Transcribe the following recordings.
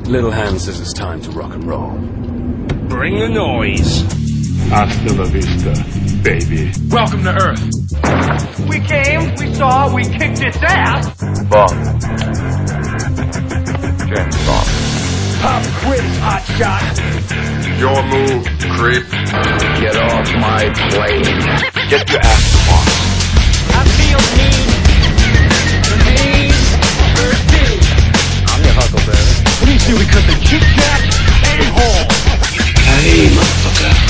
Little Hand says it's time to rock and roll. Bring the noise. Hasta la vista, baby. Welcome to Earth. We came, we saw, we kicked its ass. Bond. James Bond. Pop quiz, hot shot. Your move, creep. Get off my plane. Get your ass to Mars. I feel mean. The mean Earthy. I'm your Huckleberry. Let me see we cut the Kit Kat a-hole. Hey, motherfucker.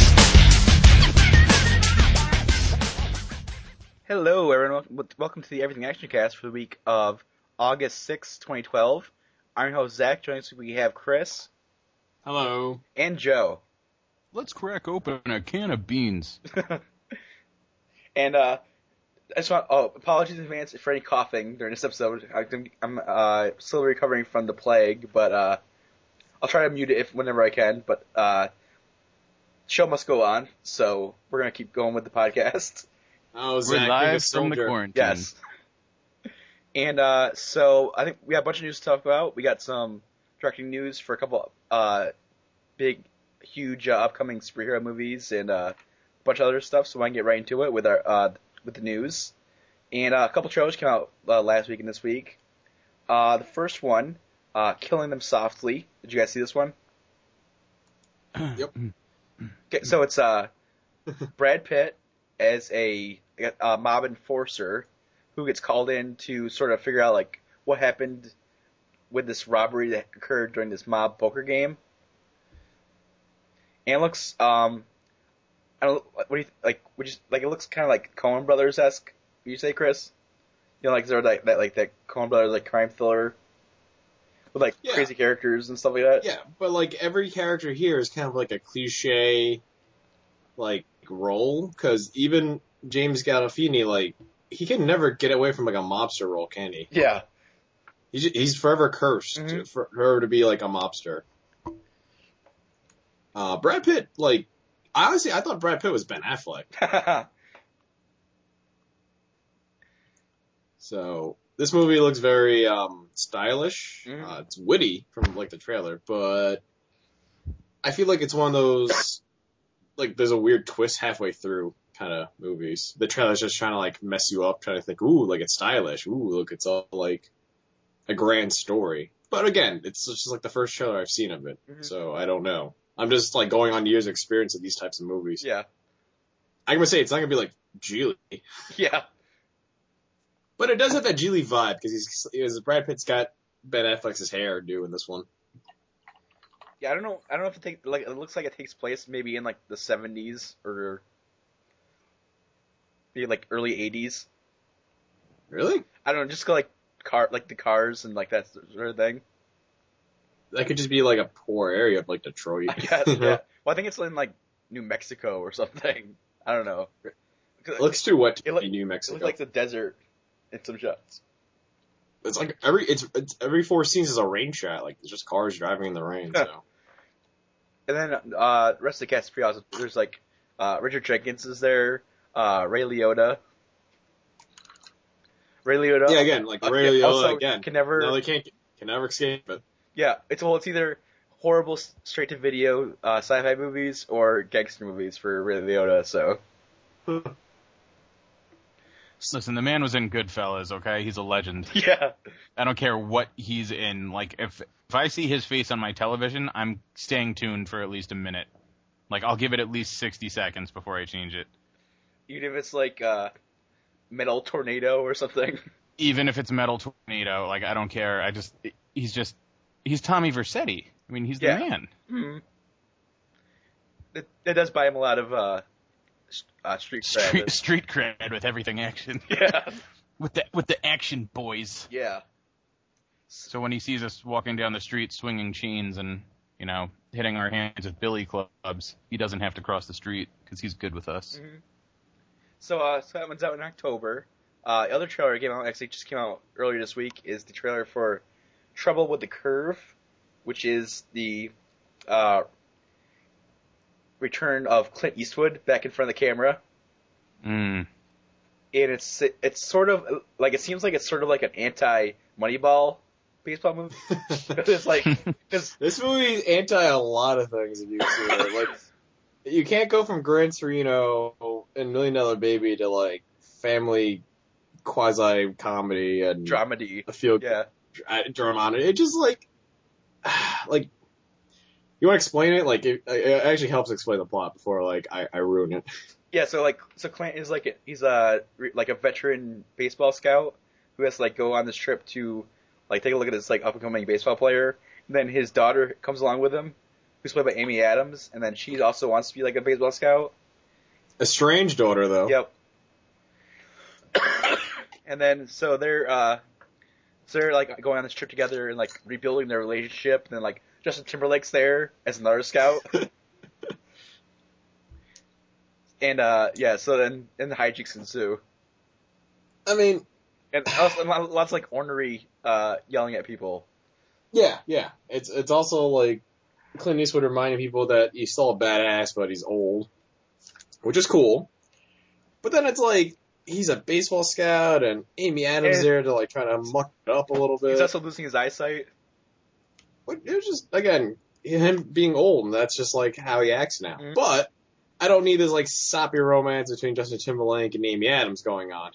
Hello, everyone. Welcome to the Everything Action Cast for the week of August 6, 2012. I'm your host, Zach. Joining us, we have Chris. Hello. And Joe. Let's crack open a can of beans. And, I just want, apologies in advance for any coughing during this episode. I'm still recovering from the plague, but, I'll try to mute it whenever I can, but, show must go on, so we're gonna keep going with the podcast. Oh, Zach, we're live from the quarantine. Yes. And, so, I think we have a bunch of news to talk about. We got some directing news for a couple, big, huge, upcoming superhero movies and, a bunch of other stuff, so I can get right into it with our, with the news. And, a couple trailers came out, last week and this week. The first one, Killing Them Softly. Did you guys see this one? Yep. Okay, so it's, Brad Pitt as a mob enforcer who gets called in to sort of figure out, like, what happened with this robbery that occurred during this mob poker game. And it looks, I don't know, what do you, like, it looks kind of like Coen Brothers-esque, would you say, Chris? You know, like, is there that Coen Brothers, like, crime thriller with, like, crazy characters and stuff like that? Yeah, but, like, every character here is kind of like a cliche, like, role, because even James Gandolfini, like, he can never get away from, like, a mobster role, can he? Yeah. He's forever cursed for her to be, like, a mobster. Brad Pitt, like, honestly, I thought Brad Pitt was Ben Affleck. So, this movie looks very, stylish. It's witty from, like, the trailer, but I feel like it's one of those, like, there's a weird twist halfway through kind of movies. The trailer's just trying to, like, mess you up, trying to think, ooh, like, it's stylish. Ooh, look, it's all, like, a grand story. But again, it's just, like, the first trailer I've seen of it, so I don't know. I'm just, like, going on years of experience of these types of movies. Yeah. I'm gonna say it's not gonna be, like, Geely. Yeah. But it does have that Geely vibe, because Brad Pitt's got Ben Affleck's hair due in this one. Yeah, I don't know if it looks like it takes place maybe in, like, the 70s or maybe, like, early 80s. Really? I don't know, just go, like, the cars and, like, that sort of thing. That could just be, like, a poor area of, like, Detroit. I guess, yeah. Well, I think it's in, like, New Mexico or something. I don't know. It looks too wet to be New Mexico. It looks like the desert in some shots. It's like every 4 scenes is a rain shot. Like, it's just cars driving in the rain, so. And then, the rest of the cast is pretty awesome. There's, like, Richard Jenkins is there, Ray Liotta. Yeah, again, like, Ray Liotta, again. Can never escape it. Yeah, it's either horrible straight-to-video sci-fi movies or gangster movies for Ray Liotta, so. Listen, the man was in Goodfellas, okay? He's a legend. Yeah. I don't care what he's in. Like, if I see his face on my television, I'm staying tuned for at least a minute. Like, I'll give it at least 60 seconds before I change it. Even if it's, like, Metal Tornado or something? Even if it's Metal Tornado, like, I don't care. He's Tommy Vercetti. I mean, he's the man. Mm-hmm. That does buy him a lot of street cred. Street cred with everything action. Yeah. with the action boys. Yeah. So when he sees us walking down the street swinging chains and, you know, hitting our hands with billy clubs, he doesn't have to cross the street because he's good with us. Mm-hmm. So that one's out in October. The other trailer just came out earlier this week is the trailer for Trouble with the Curve, which is the return of Clint Eastwood back in front of the camera. And it's sort of like, it seems like it's sort of like an anti-Moneyball baseball movie. It's like, cause, This movie's anti a lot of things if you see it. Like, you can't go from Gran Torino and $1 Million Baby to like family quasi comedy and dramedy. a feel drama. It just like you want to explain it? Like it actually helps explain the plot before like I ruin it. Yeah, so Clint is he's a veteran baseball scout who has to like go on this trip to like take a look at this like up and coming baseball player. And then his daughter comes along with him, who's played by Amy Adams, and then she also wants to be like a baseball scout. A strange daughter though. Yep. And then so they're like going on this trip together and like rebuilding their relationship. And then like Justin Timberlake's there as another scout. And so then the hijinks ensue. I mean, and also, lots of like ornery yelling at people. Yeah. It's also like Clint Eastwood reminding people that he's still a badass, but he's old, which is cool. But then it's like he's a baseball scout, and Amy Adams there to like try to muck it up a little bit. He's also losing his eyesight. But it was just again him being old, and that's just like how he acts now. Mm-hmm. But I don't need this like soppy romance between Justin Timberlake and Amy Adams going on.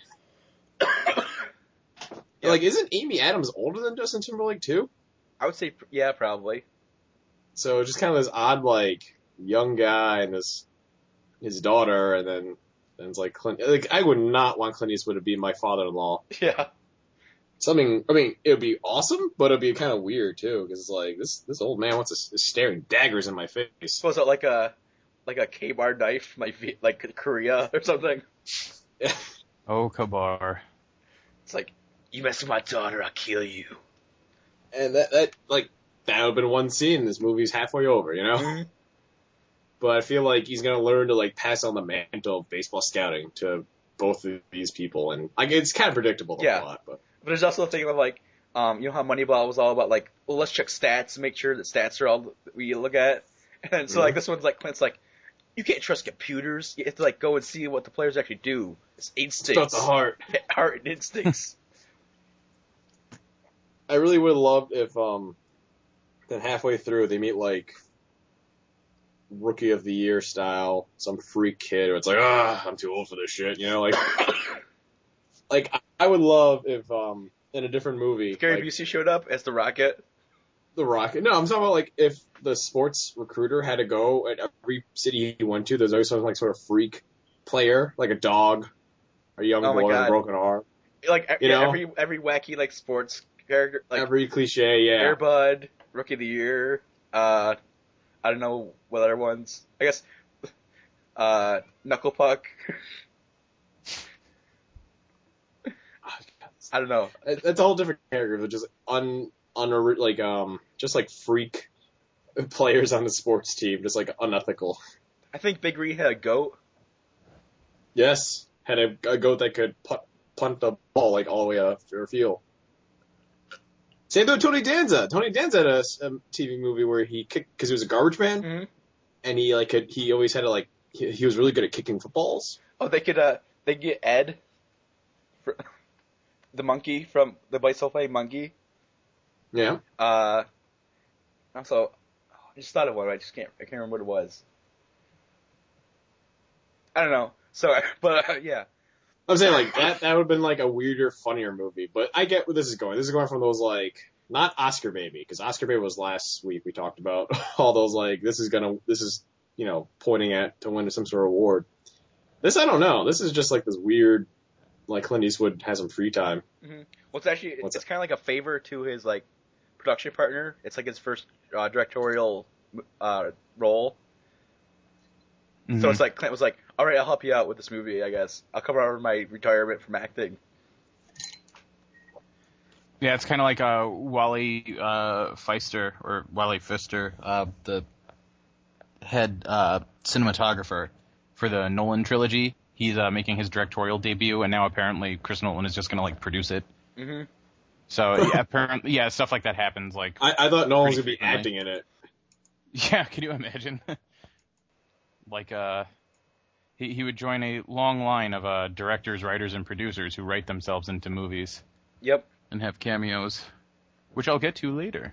Yeah. Like, isn't Amy Adams older than Justin Timberlake too? I would say, yeah, probably. So just kind of this odd, like, young guy and his daughter, and then it's like Clint. Like, I would not want Clint Eastwood to be my father-in-law. Yeah. I mean, it would be awesome, but it'd be kind of weird too, because it's like this old man is staring daggers in my face. Was it like a K-bar knife, like Korea or something? Yeah. Oh, Kabar. It's like, you mess with my daughter, I'll kill you. And that would have been one scene. This movie's halfway over, you know? Mm-hmm. But I feel like he's going to learn to, like, pass on the mantle of baseball scouting to both of these people. And, like, it's kind of predictable, the plot. But there's also a thing of, like, you know how Moneyball was all about, like, well, let's check stats and make sure that stats are all that we look at. And so, like, this one's like, Clint's like, you can't trust computers. You have to, like, go and see what the players actually do. It's instincts. It's about the heart. Heart and instincts. I really would have loved if, then halfway through they meet, like, Rookie of the Year style, some freak kid who it's like, I'm too old for this shit, you know, like, I would love if, in a different movie. Gary like, Busey showed up as the Rocket. The Rocket. No, I'm talking about, like, if the sports recruiter had to go at every city he went to, there's always some, like, sort of freak player, like a dog, a young boy with a broken arm. Like, you know? every wacky, like, sports character. Like, every cliche, yeah. Air Bud, Rookie of the Year, I don't know what other ones. I guess, Knuckle Puck. I don't know. It's a whole different character, but just just like freak players on the sports team, just like unethical. I think Big Red had a goat. Yes, had a goat that could punt the ball like all the way up the field. Same with Tony Danza. Tony Danza had a TV movie where he kicked because he was a garbage man, and he always had to he was really good at kicking footballs. Oh, they get Ed, the monkey from the Bicycle Monkey. Yeah. Also, I just thought of one. I can't remember what it was. I don't know. So, but yeah. I'm saying like that would have been like a weirder, funnier movie. But I get where this is going. This is going from those like not Oscar Baby, because Oscar Baby was last week. We talked about all those like this is pointing at to win some sort of award. This I don't know. This is just like this weird, like Clint Eastwood has some free time. Mm-hmm. Well, it's kind of like a favor to his like production partner. It's like his first directorial role. Mm-hmm. So it's like Clint was like, all right, I'll help you out with this movie, I guess. I'll cover over my retirement from acting. Yeah, it's kind of like Wally Pfister, the head cinematographer for the Nolan trilogy. He's making his directorial debut, and now apparently Chris Nolan is just going to like produce it. Mm-hmm. So yeah, apparently, stuff like that happens. Like I thought Nolan was going to be acting in it. Yeah, can you imagine? Like he would join a long line of directors, writers, and producers who write themselves into movies. Yep. And have cameos. which I'll get to later.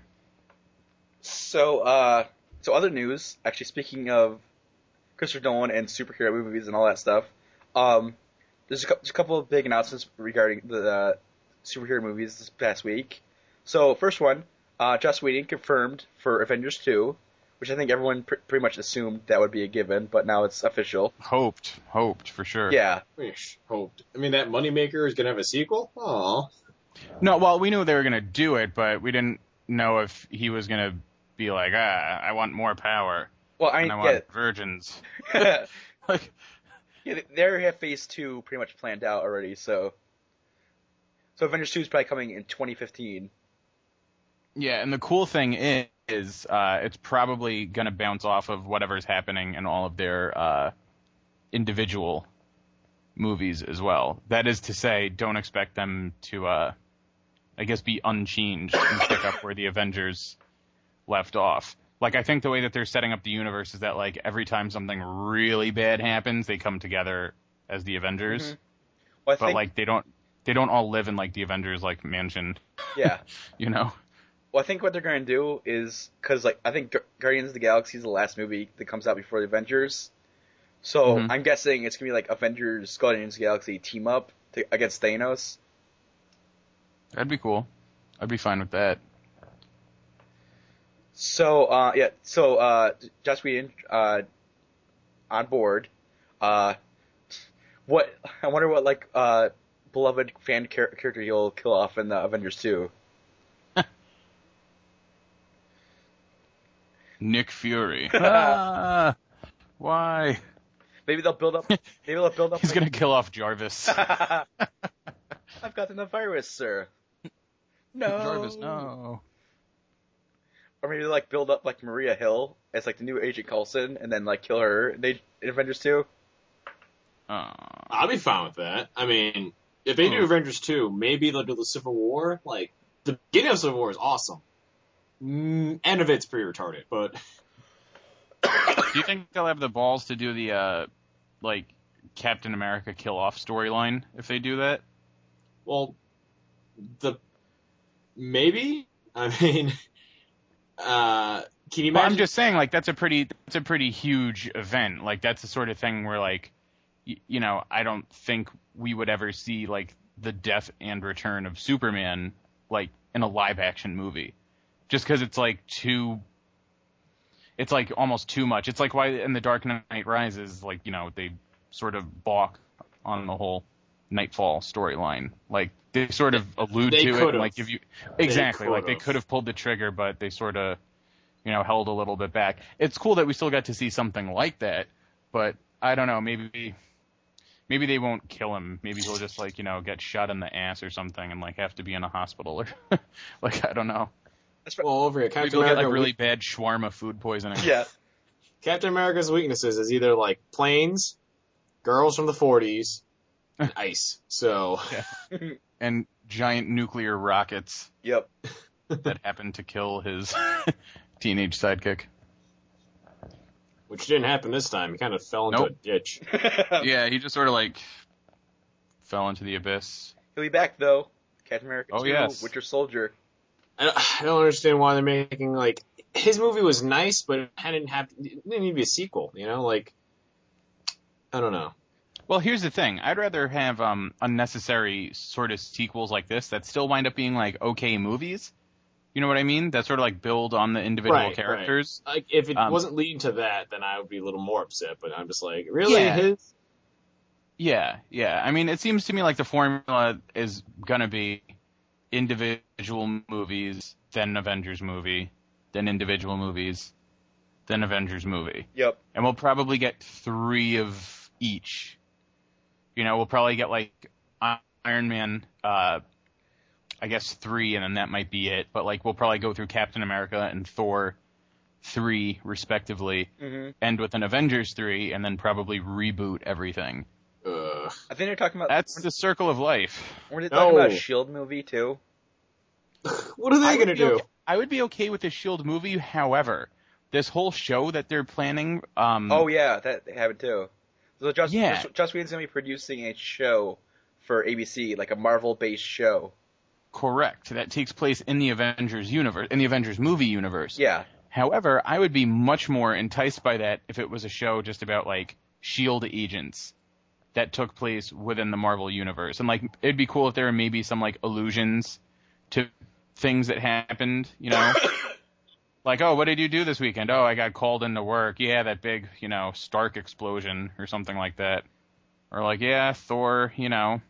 So other news. Actually, speaking of Christopher Nolan and superhero movies and all that stuff, there's a couple of big announcements regarding the superhero movies this past week. So first one, Joss Whedon confirmed for Avengers 2, which I think everyone pretty much assumed that would be a given, but now it's official. Hoped for sure. Yeah. Hoped. I mean, that Moneymaker is gonna have a sequel? Aw. No, well, we knew they were gonna do it, but we didn't know if he was gonna be like, I want more power. Well, I want virgins. Like, yeah, they already have Phase 2 pretty much planned out already, so Avengers 2 is probably coming in 2015. Yeah, and the cool thing is it's probably going to bounce off of whatever's happening in all of their individual movies as well. That is to say, don't expect them to, I guess, be unchanged and pick up where the Avengers left off. Like, I think the way that they're setting up the universe is that, like, every time something really bad happens, they come together as the Avengers. Mm-hmm. Well, but, like, they don't all live in, like, the Avengers, like, mansion. Yeah. You know? Well, I think what they're going to do is, because, like, I think Guardians of the Galaxy is the last movie that comes out before the Avengers. So I'm guessing it's going to be like Avengers, Guardians of the Galaxy team up against Thanos. That'd be cool. I'd be fine with that. So, Joss Whedon, on board. I wonder what, like, beloved fan character he'll kill off in the Avengers 2. Nick Fury. Why? Maybe they'll build up. He's gonna kill off Jarvis. I've gotten the virus, sir. No. Jarvis, no. Or maybe like build up like Maria Hill as like the new Agent Coulson, and then like kill her in Avengers 2. I'll be fine with that. I mean, if they do Avengers 2, maybe they'll do the Civil War. Like, the beginning of Civil War is awesome. End of it's pretty retarded, but... Do you think they'll have the balls to do the, like, Captain America kill-off storyline if they do that? Well, maybe? I mean, can you imagine? Well, I'm just saying, like, that's a pretty huge event. Like, that's the sort of thing where, like, you know, I don't think we would ever see, like, the death and return of Superman, like, in a live-action movie. Just because it's, like, it's, like, almost too much. It's like why in The Dark Knight Rises, like, you know, they sort of balk on the whole Nightfall storyline. Like, they sort of allude to it and, like, give you... Exactly. Like, they could have pulled the trigger, but they sort of, you know, held a little bit back. It's cool that we still got to see something like that, but I don't know, maybe they won't kill him. Maybe he'll just, like, you know, get shot in the ass or something and, like, have to be in a hospital or... like, I don't know. Well, over here, Captain Maybe he'll America... get, like, really bad shawarma food poisoning. Yeah. Captain America's weaknesses is either, like, planes, girls from the 40s, and ice. So... Yeah. And giant nuclear rockets. Yep. That happened to kill his teenage sidekick. Which didn't happen this time. He kind of fell into a ditch. Yeah, he just sort of, like, fell into the abyss. He'll be back, though. Captain America 2, yes. Winter Soldier. I don't understand why they're making, like... His movie was nice, but it didn't need to be a sequel, you know? Like, I don't know. Well, here's the thing. I'd rather have unnecessary sort of sequels like this that still wind up being, like, okay movies. You know what I mean? That sort of, like, build on the individual characters. Right. Like, if it wasn't leading to that, then I would be a little more upset. But I'm just like, really? Yeah. Yeah. I mean, it seems to me like the formula is gonna be individual movies, then Avengers movie, then individual movies, then Avengers movie. Yep. And we'll probably get 3 of each. You know, we'll probably get, like, Iron Man, I guess 3, and then that might be it. But, like, we'll probably go through Captain America and Thor 3, respectively, end with an Avengers 3, and then probably reboot everything. I think they're talking about... That's the circle of life. Were they talking about a S.H.I.E.L.D. movie, too? What are they going to do? I would be okay with a S.H.I.E.L.D. movie, however, this whole show that they're planning... oh, yeah, that they have it, too. So Joss Whedon's going to be producing a show for ABC, like a Marvel-based show. Correct. That takes place in the Avengers universe, in the Avengers movie universe. Yeah. However, I would be much more enticed by that if it was a show just about, like, S.H.I.E.L.D. agents that took place within the Marvel universe. And, like, it'd be cool if there were maybe some, like, allusions to things that happened, you know? Like, oh, what did you do this weekend? Oh, I got called into work. Yeah, that big, you know, Stark explosion or something like that. Or like, yeah, Thor, you know,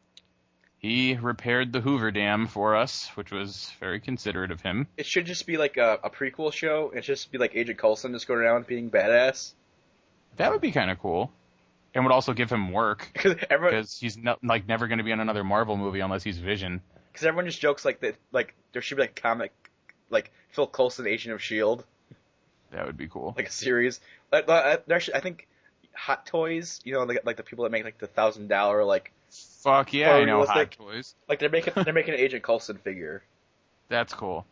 he repaired the Hoover Dam for us, which was very considerate of him. It should just be like a prequel show. It should just be like Agent Coulson just going around being badass. That would be kind of cool. And would also give him work. Because he's like never going to be in another Marvel movie unless he's Vision. Because everyone just jokes like that, like there should be like a comic, like Phil Coulson, Agent of S.H.I.E.L.D. That would be cool. Like a series. Actually, I think Hot Toys, you know, like the people that make like the $1,000 like. Fuck yeah, I know Hot Toys. Like they're making an Agent Coulson figure. That's cool.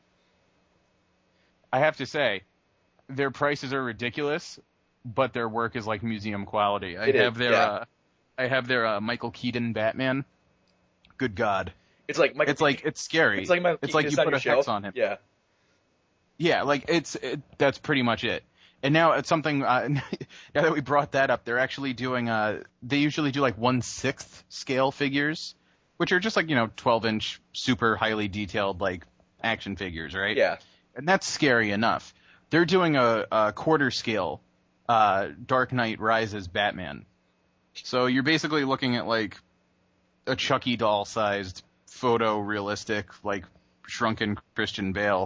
I have to say, their prices are ridiculous, but their work is like museum quality. I have their Michael Keaton Batman. Good God. It's like it's scary. It's like you put a hex on him. Yeah. Yeah, like that's pretty much it. And now it's something, now that we brought that up, they're actually doing, they usually do like 1/6 scale figures, which are just like, you know, 12-inch, super highly detailed, like, action figures, right? Yeah. And that's scary enough. They're doing a quarter scale, Dark Knight Rises Batman. So you're basically looking at like a Chucky doll-sized, photorealistic, like, shrunken Christian Bale.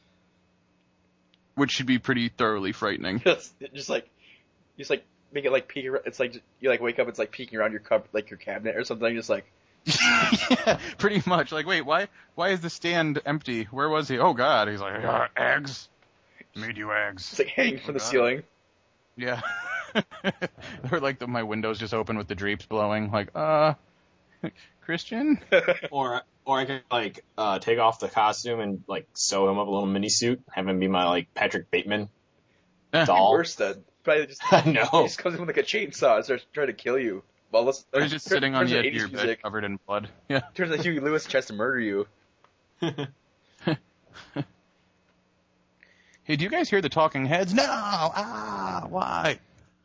Which should be pretty thoroughly frightening. just like make it like peek. It's like you like wake up. It's like peeking around your your cabinet or something. Just like yeah, pretty much. Like, wait, why is the stand empty? Where was he? Oh God, he's like eggs. Made you eggs. It's like hanging from the ceiling. Yeah, or like my windows just open with the drapes blowing. Like, Christian. Or I could, like, take off the costume and, like, sew him up a little mini suit, have him be my, like, Patrick Bateman doll. Worse then. Probably just, I know. He just comes in with, like, a chainsaw and starts trying to kill you. Or he's just sitting on the edge of your bed covered in blood. Yeah. Turns out Huey Lewis tries to murder you. Hey, do you guys hear the talking heads? No! Why?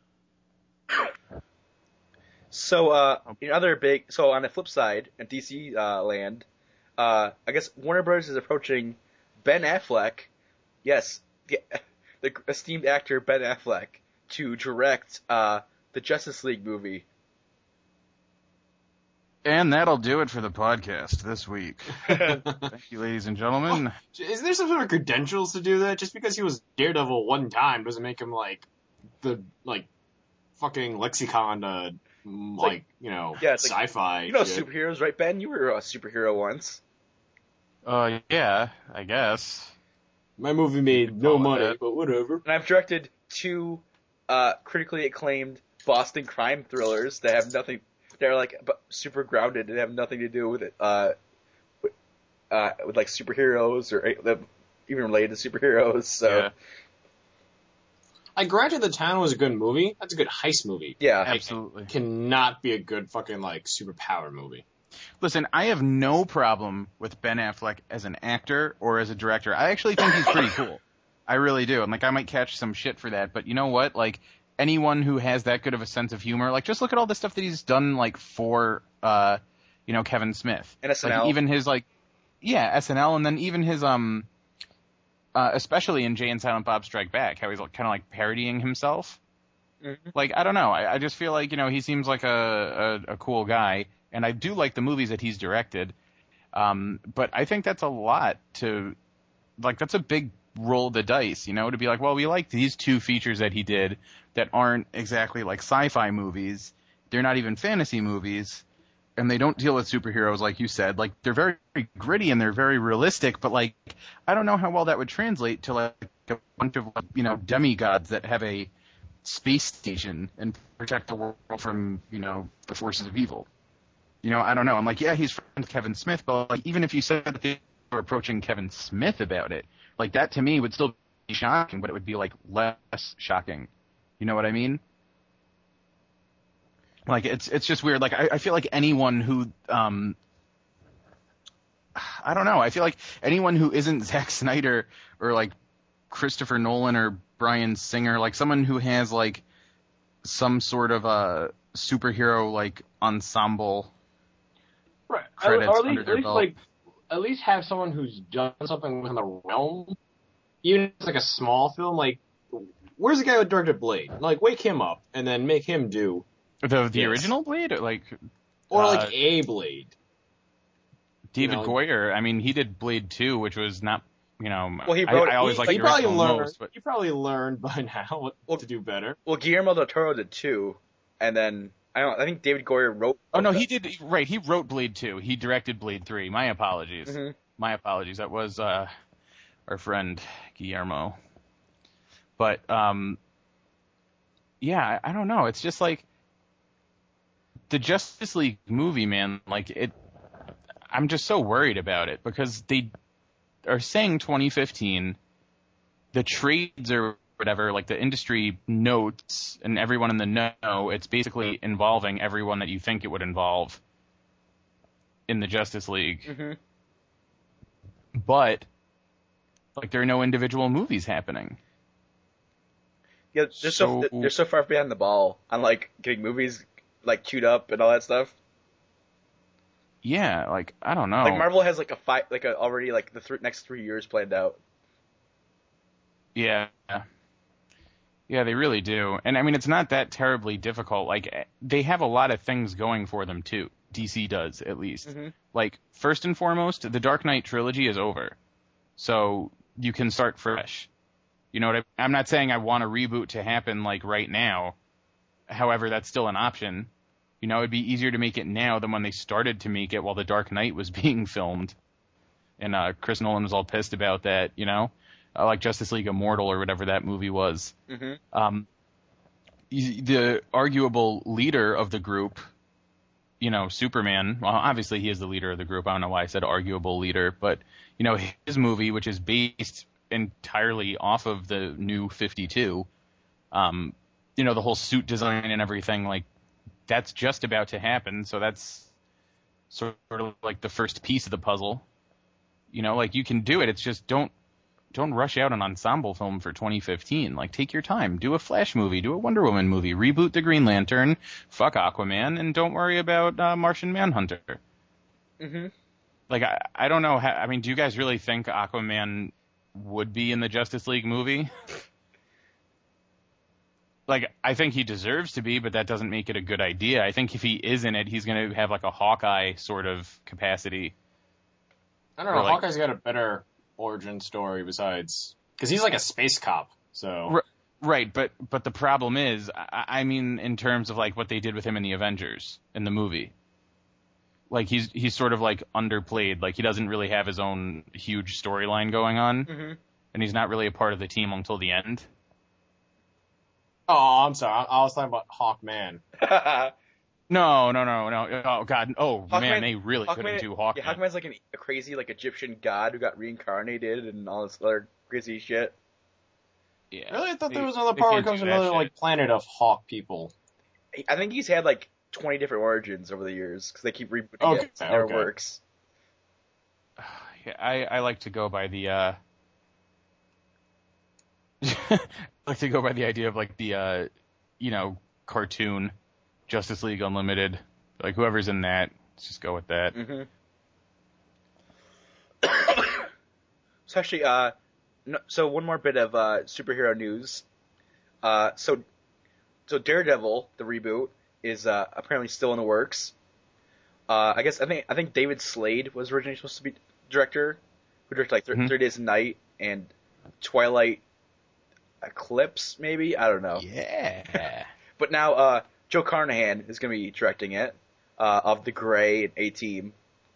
So, on the flip side, in DC land, I guess Warner Bros. Is approaching Ben Affleck, yes, the esteemed actor Ben Affleck, to direct the Justice League movie. And that'll do it for the podcast this week. Thank you, ladies and gentlemen. Is there some sort of credentials to do that? Just because he was Daredevil one time doesn't make him, like, the, like, fucking lexicon to... like, you know, sci-fi. You know superheroes, right, Ben? You were a superhero once. Yeah, I guess. My movie made no money, but whatever. And I've directed 2 critically acclaimed Boston crime thrillers that have nothing. They're like super grounded and have nothing to do with it, with like superheroes or even related to superheroes. So. Yeah. I granted The Town was a good movie. That's a good heist movie. Yeah, absolutely. It cannot be a good fucking, like, superpower movie. Listen, I have no problem with Ben Affleck as an actor or as a director. I actually think he's pretty cool. I really do. And, like, I might catch some shit for that. But you know what? Like, anyone who has that good of a sense of humor, like, just look at all the stuff that he's done, like, for, you know, Kevin Smith. And SNL. Like, even his, like, yeah, SNL, and then even his, especially in Jay and Silent Bob Strike Back, how he's like, kind of like parodying himself. Mm-hmm. Like, I don't know. I just feel like, you know, he seems like a cool guy, and I do like the movies that he's directed. But I think that's a lot to, like, that's a big roll of the dice, you know, to be like, well, we like these 2 features that he did that aren't exactly like sci-fi movies. They're not even fantasy movies. And they don't deal with superheroes, like you said. Like, they're very gritty and they're very realistic, but, like, I don't know how well that would translate to, like, a bunch of, you know, demigods that have a space station and protect the world from, you know, the forces of evil. You know, I don't know. I'm like, yeah, he's friends with Kevin Smith, but, like, even if you said that they were approaching Kevin Smith about it, like, that to me would still be shocking, but it would be, like, less shocking. You know what I mean? Like, it's just weird. Like, I feel like anyone who, I don't know. I feel like anyone who isn't Zack Snyder or like Christopher Nolan or Bryan Singer, like someone who has like some sort of a superhero like ensemble right. credits or under their belt. like at least have someone who's done something within the realm, even if it's like a small film. Like, where's the guy who directed Blade? Like, wake him up and then make him do the original Blade, or like a Blade. David Goyer. I mean, he did Blade 2, which was not. Well, he wrote. I always like he the probably original learned. most, but He probably learned by now to do better. Well, Guillermo del Toro did 2, and then I think David Goyer wrote. Oh no, he did. Right, he wrote Blade 2. He directed Blade 3. My apologies. Mm-hmm. My apologies. That was our friend Guillermo. But yeah, I don't know. It's just like the Justice League movie, man. Like it, I'm just so worried about it because they are saying 2015. The trades or whatever, like the industry notes and everyone in the know, it's basically involving everyone that you think it would involve in the Justice League. Mm-hmm. But like there are no individual movies happening. Yeah, they're so far behind the ball on like getting movies like queued up and all that stuff. Yeah, like I don't know. Like Marvel has like already like the next 3 years planned out. Yeah. Yeah, they really do. And I mean, it's not that terribly difficult. Like they have a lot of things going for them too. DC does, at least. Mm-hmm. Like first and foremost, the Dark Knight trilogy is over. So you can start fresh. You know what I'm not saying I want a reboot to happen like right now. However, that's still an option. You know, it'd be easier to make it now than when they started to make it while The Dark Knight was being filmed. And Chris Nolan was all pissed about that, you know? Like Justice League Immortal or whatever that movie was. Mm-hmm. The arguable leader of the group, you know, Superman, well, obviously he is the leader of the group. I don't know why I said arguable leader, but, you know, his movie, which is based entirely off of the New 52, you know, the whole suit design and everything, like, that's just about to happen, so that's sort of like the first piece of the puzzle. You know, like, you can do it, it's just don't rush out an ensemble film for 2015. Like, take your time. Do a Flash movie. Do a Wonder Woman movie. Reboot the Green Lantern. Fuck Aquaman. And don't worry about Martian Manhunter. Mm-hmm. Like, I don't know. I mean, do you guys really think Aquaman would be in the Justice League movie? Like, I think he deserves to be, but that doesn't make it a good idea. I think if he is in it, he's going to have, like, a Hawkeye sort of capacity. I don't know. Hawkeye's got a better origin story besides because he's like a space cop, so right. But the problem is, I mean, in terms of like what they did with him in the Avengers in the movie, like he's sort of like underplayed. Like he doesn't really have his own huge storyline going on, mm-hmm. and he's not really a part of the team until the end. Oh, I'm sorry. I was talking about Hawkman. No. Oh God. Oh Hawkman, man, they really couldn't do Hawkman. Yeah, Hawkman's like a crazy like Egyptian god who got reincarnated and all this other crazy shit. Yeah. Really, I thought there was another part where it comes another like planet of hawk people. I think he's had like 20 different origins over the years because they keep rebooting it. It never works. Yeah, I like to go by the I like to go by the idea of like the you know, cartoon Justice League Unlimited. Like whoever's in that, let's just go with that. Mm-hmm. So actually, so one more bit of superhero news. So Daredevil, the reboot, is apparently still in the works. I think David Slade was originally supposed to be director, who directed like 30 Days a Night and Twilight Eclipse, maybe? I don't know. Yeah. But now Joe Carnahan is going to be directing it, of The Grey and A-Team.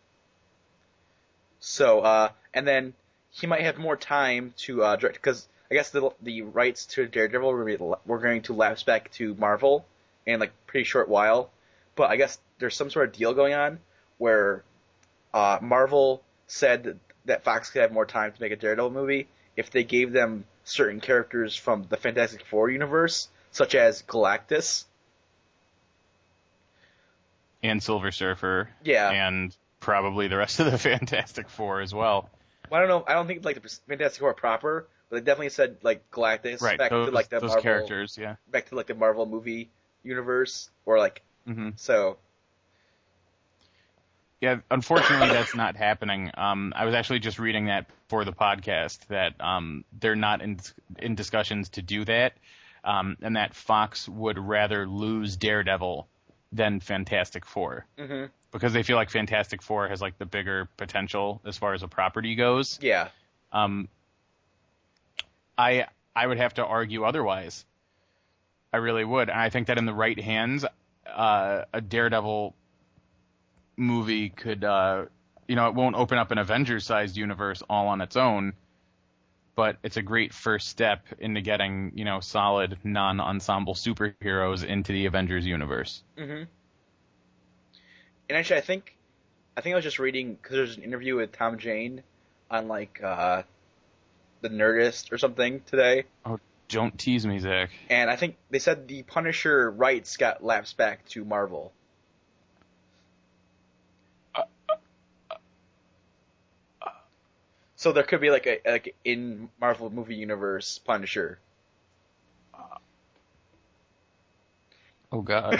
So, and then he might have more time to direct, because I guess the rights to Daredevil were going to lapse back to Marvel in like a pretty short while. But I guess there's some sort of deal going on where Marvel said that Fox could have more time to make a Daredevil movie if they gave them certain characters from the Fantastic Four universe, such as Galactus. And Silver Surfer. Yeah. And probably the rest of the Fantastic Four as well. Well, I don't know. I don't think like the Fantastic Four proper, but they definitely said like Galactus Right, back those, to like the those Marvel characters, yeah. back to like the Marvel movie universe, or like so. Yeah, unfortunately, that's not happening. I was actually just reading that for the podcast that they're not in discussions to do that, and that Fox would rather lose Daredevil than Fantastic Four because they feel like Fantastic Four has like the bigger potential as far as a property goes. Yeah. I would have to argue otherwise. I really would, and I think that in the right hands, a Daredevil movie could, it won't open up an Avengers-sized universe all on its own, but it's a great first step into getting, solid non-ensemble superheroes into the Avengers universe. And actually, I think I was just reading because there's an interview with Tom Jane on like the Nerdist or something today. Oh, don't tease me, Zach. And I think they said the Punisher rights got lapsed back to Marvel. So there could be like a in Marvel movie universe Punisher. Oh God!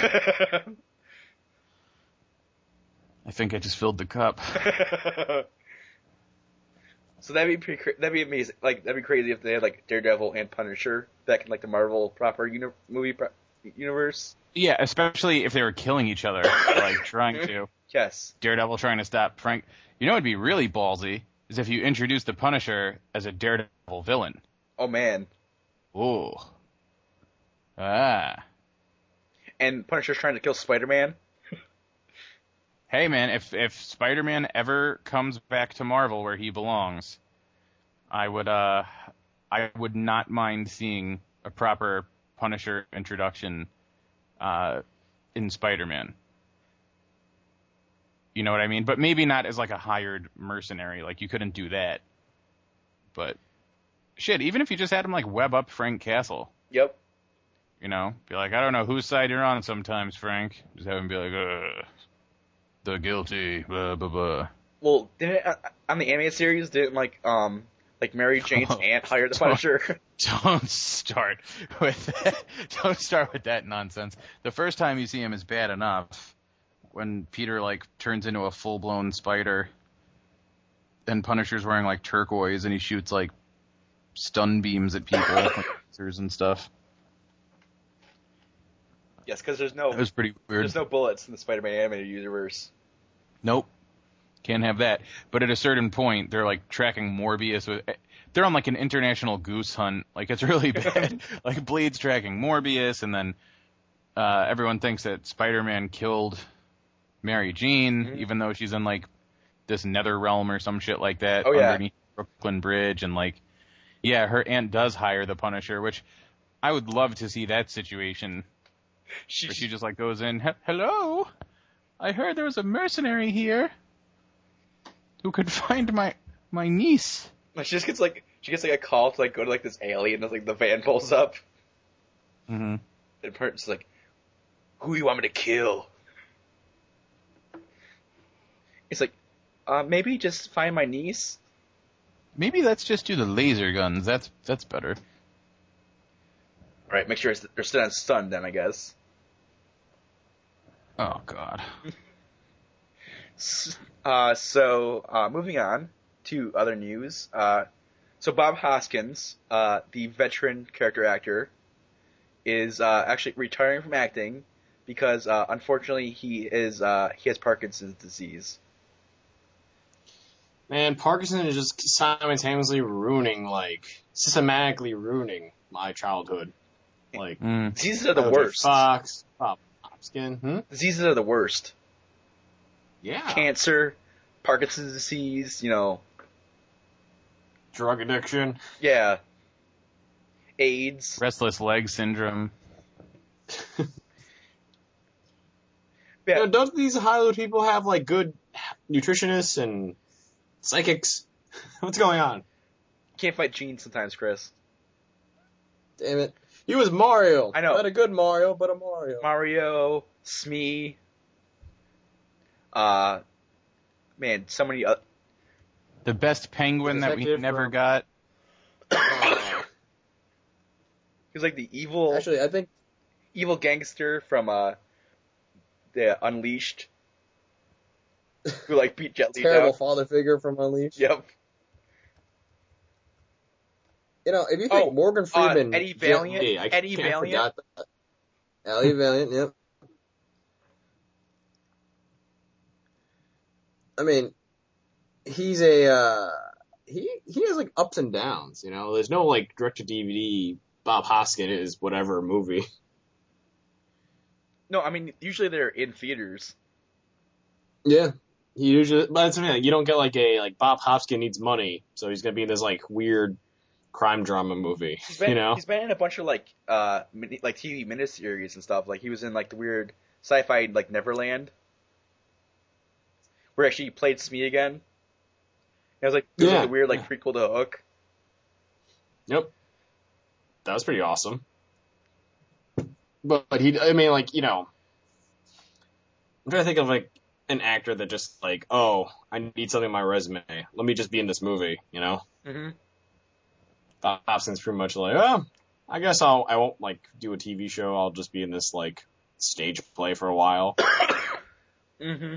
I think I just filled the cup. So that'd be that'd be amazing. Like that'd be crazy if they had like Daredevil and Punisher back in like the Marvel proper universe. Yeah, especially if they were killing each other, like trying to. Yes. Daredevil trying to stop Frank. It'd be really ballsy. Is if you introduce the Punisher as a Daredevil villain. Oh, man. Ooh. Ah. And Punisher's trying to kill Spider-Man? Hey, man, if Spider-Man ever comes back to Marvel where he belongs, I would not mind seeing a proper Punisher introduction in Spider-Man. You know what I mean? But maybe not as like a hired mercenary. Like you couldn't do that. But shit, even if you just had him like web up Frank Castle. Yep. Be like, I don't know whose side you're on sometimes, Frank. Just have him be like, the guilty, blah blah blah. Well, on the animated series, didn't like Mary Jane's aunt hire the Punisher? Don't start with that. Don't start with that nonsense. The first time you see him is bad enough. When Peter, like, turns into a full-blown spider and Punisher's wearing, like, turquoise and he shoots, like, stun beams at people, like, lasers and stuff. Yes, because That was pretty weird. There's no bullets in the Spider-Man animated universe. Nope. Can't have that. But at a certain point, they're, like, tracking Morbius with... They're on, like, an international goose hunt. Like, it's really bad. Like, Blade's tracking Morbius, and then everyone thinks that Spider-Man killed Mary Jane, even though she's in, like, this nether realm or some shit like that underneath Brooklyn Bridge. And, like, yeah, her aunt does hire the Punisher, which I would love to see that situation. Where she just, like, goes in, hello? I heard there was a mercenary here who could find my niece. Like, she gets a call to, like, go to, like, this alien, and, like, the van pulls up. Mm-hmm. And Punisher's like, who do you want me to kill? It's like, maybe just find my niece? Maybe let's just do the laser guns. That's better. Alright, make sure they're still on stun then, I guess. Oh, God. So, moving on to other news. So Bob Hoskins, the veteran character actor, is actually retiring from acting because, unfortunately, he has Parkinson's disease. Man, Parkinson is just simultaneously systematically ruining my childhood. Like, diseases are the worst. Fox, Hopkins. Diseases are the worst. Yeah. Cancer, Parkinson's disease, Drug addiction. Yeah. AIDS. Restless leg syndrome. Yeah. Don't these Hollywood people have, like, good nutritionists and psychics? What's going on? Can't fight genes sometimes, Chris. Damn it. He was Mario. I know. Not a good Mario, but a Mario. Mario, Smee, man, so many. The best penguin that we Detective never from- got. He's like the evil, Actually, I think evil gangster from the Unleashed, who like beat Jet Li terrible down. father figure from Unleashed. Yep. You know, if you think Morgan Freeman, Eddie Valiant. Yeah, I Eddie can't Valiant. forgot that. Eddie Valiant, yep. I mean, he's a he has like ups and downs, you know. There's no like direct to DVD Bob Hoskin is whatever movie. No, I mean usually they're in theaters. Yeah. He usually, but that's something like, you don't get like Bob Hoskin needs money, so he's gonna be in this like weird crime drama movie. He's been, you know? he's been in a bunch of like TV miniseries and stuff. Like he was in like the weird sci-fi like Neverland, where actually he played Smee again. It was like it was like a weird like prequel to Hook. Yep. That was pretty awesome. But he, I mean, like, you know, I'm trying to think of like an actor that just like, oh, I need something on my resume. Let me just be in this movie, you know? Mm-hmm. Bob Hoskin's pretty much like, oh, I guess I won't like do a TV show. I'll just be in this like stage play for a while. Mm-hmm.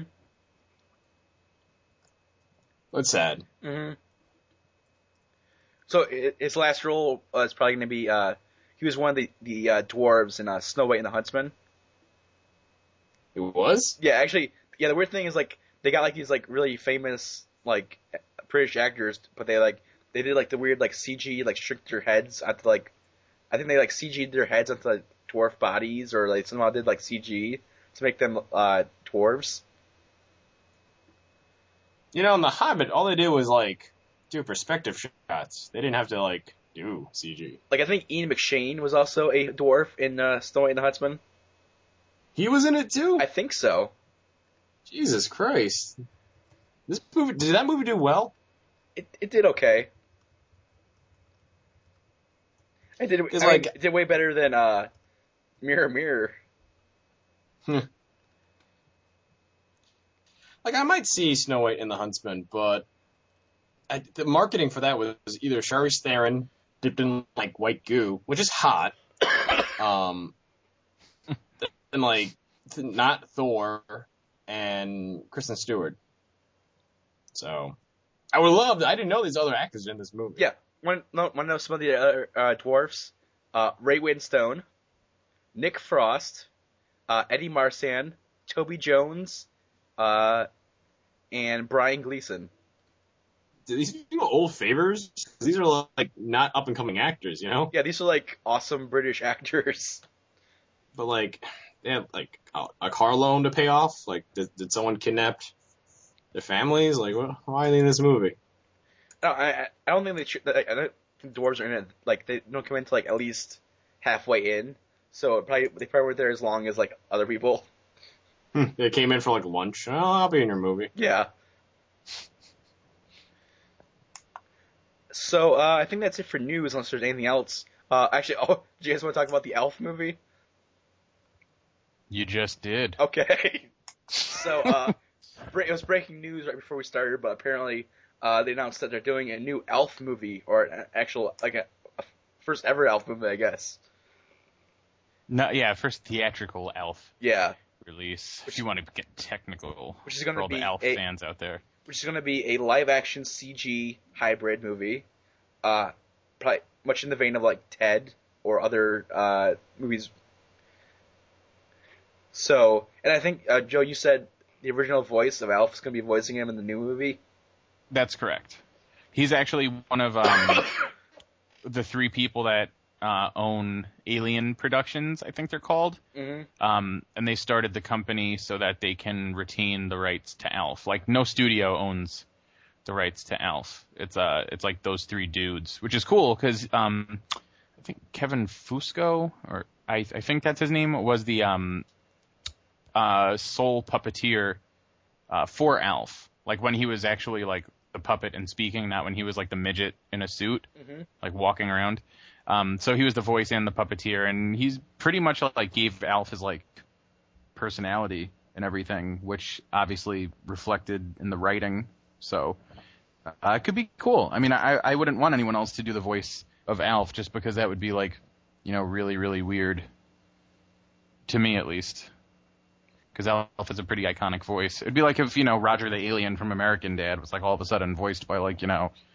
That's sad. Mm-hmm. So his last role is probably going to be he was one of the dwarves in Snow White and the Huntsman. It was? Yeah, actually, yeah. The weird thing is like they got like these like really famous like British actors, but they did like the weird like CG like shrink their heads onto like I think they like CG'd their heads onto like dwarf bodies or like somehow did like CG to make them dwarves. You know, in The Hobbit, all they did was like do perspective shots. They didn't have to like do CG. Like I think Ian McShane was also a dwarf in Snow White and the Huntsman. He was in it too? I think so. Jesus Christ. This movie, did that movie do well? It did okay. It did way better than Mirror Mirror. Like, I might see Snow White and the Huntsman, but the marketing for that was either Charlize Theron dipped in, like, white goo, which is hot, and, like, not Thor, and Kristen Stewart. So, I didn't know these other actors in this movie. Yeah. Want to know some of the other dwarfs? Ray Winstone, Nick Frost, Eddie Marsan, Toby Jones, and Brian Gleason. Do these people old favors? These are like not up and coming actors, you know? Yeah, these are like awesome British actors. But like, they have like a car loan to pay off. Like, did someone kidnap their families? Like, why are they in this movie? No, I don't think I don't think dwarves are in it. Like they don't come into like at least halfway in. So they probably weren't there as long as like other people. They came in for like lunch. Oh, I'll be in your movie. Yeah. So I think that's it for news, unless there's anything else. Actually, do you guys want to talk about the Elf movie? You just did. Okay. So it was breaking news right before we started, but apparently they announced that they're doing a new Elf movie, or an actual like a first ever Elf movie, I guess. No, yeah, first theatrical Elf. Yeah. Release, if you want to get technical, which is going for to all be the Elf fans out there. Which is going to be a live-action CG hybrid movie, probably much in the vein of like Ted or other movies. So, and I think Joe, you said the original voice of Elf is going to be voicing him in the new movie. That's correct. He's actually one of the three people that own Alien Productions, I think they're called. Mm-hmm. And they started the company so that they can retain the rights to Elf. Like, no studio owns the rights to Elf. It's like those three dudes, which is cool because I think Kevin Fusco, or I think that's his name, was the sole puppeteer for Elf. Like when he was actually like the puppet and speaking, not when he was like the midget in a suit, like walking around. So he was the voice and the puppeteer, and he's pretty much like gave Alf his like personality and everything, which obviously reflected in the writing. So it could be cool. I mean, I wouldn't want anyone else to do the voice of Alf just because that would be like, really, really weird. To me, at least. Because Alf is a pretty iconic voice. It'd be like if, Roger the Alien from American Dad was like all of a sudden voiced by like,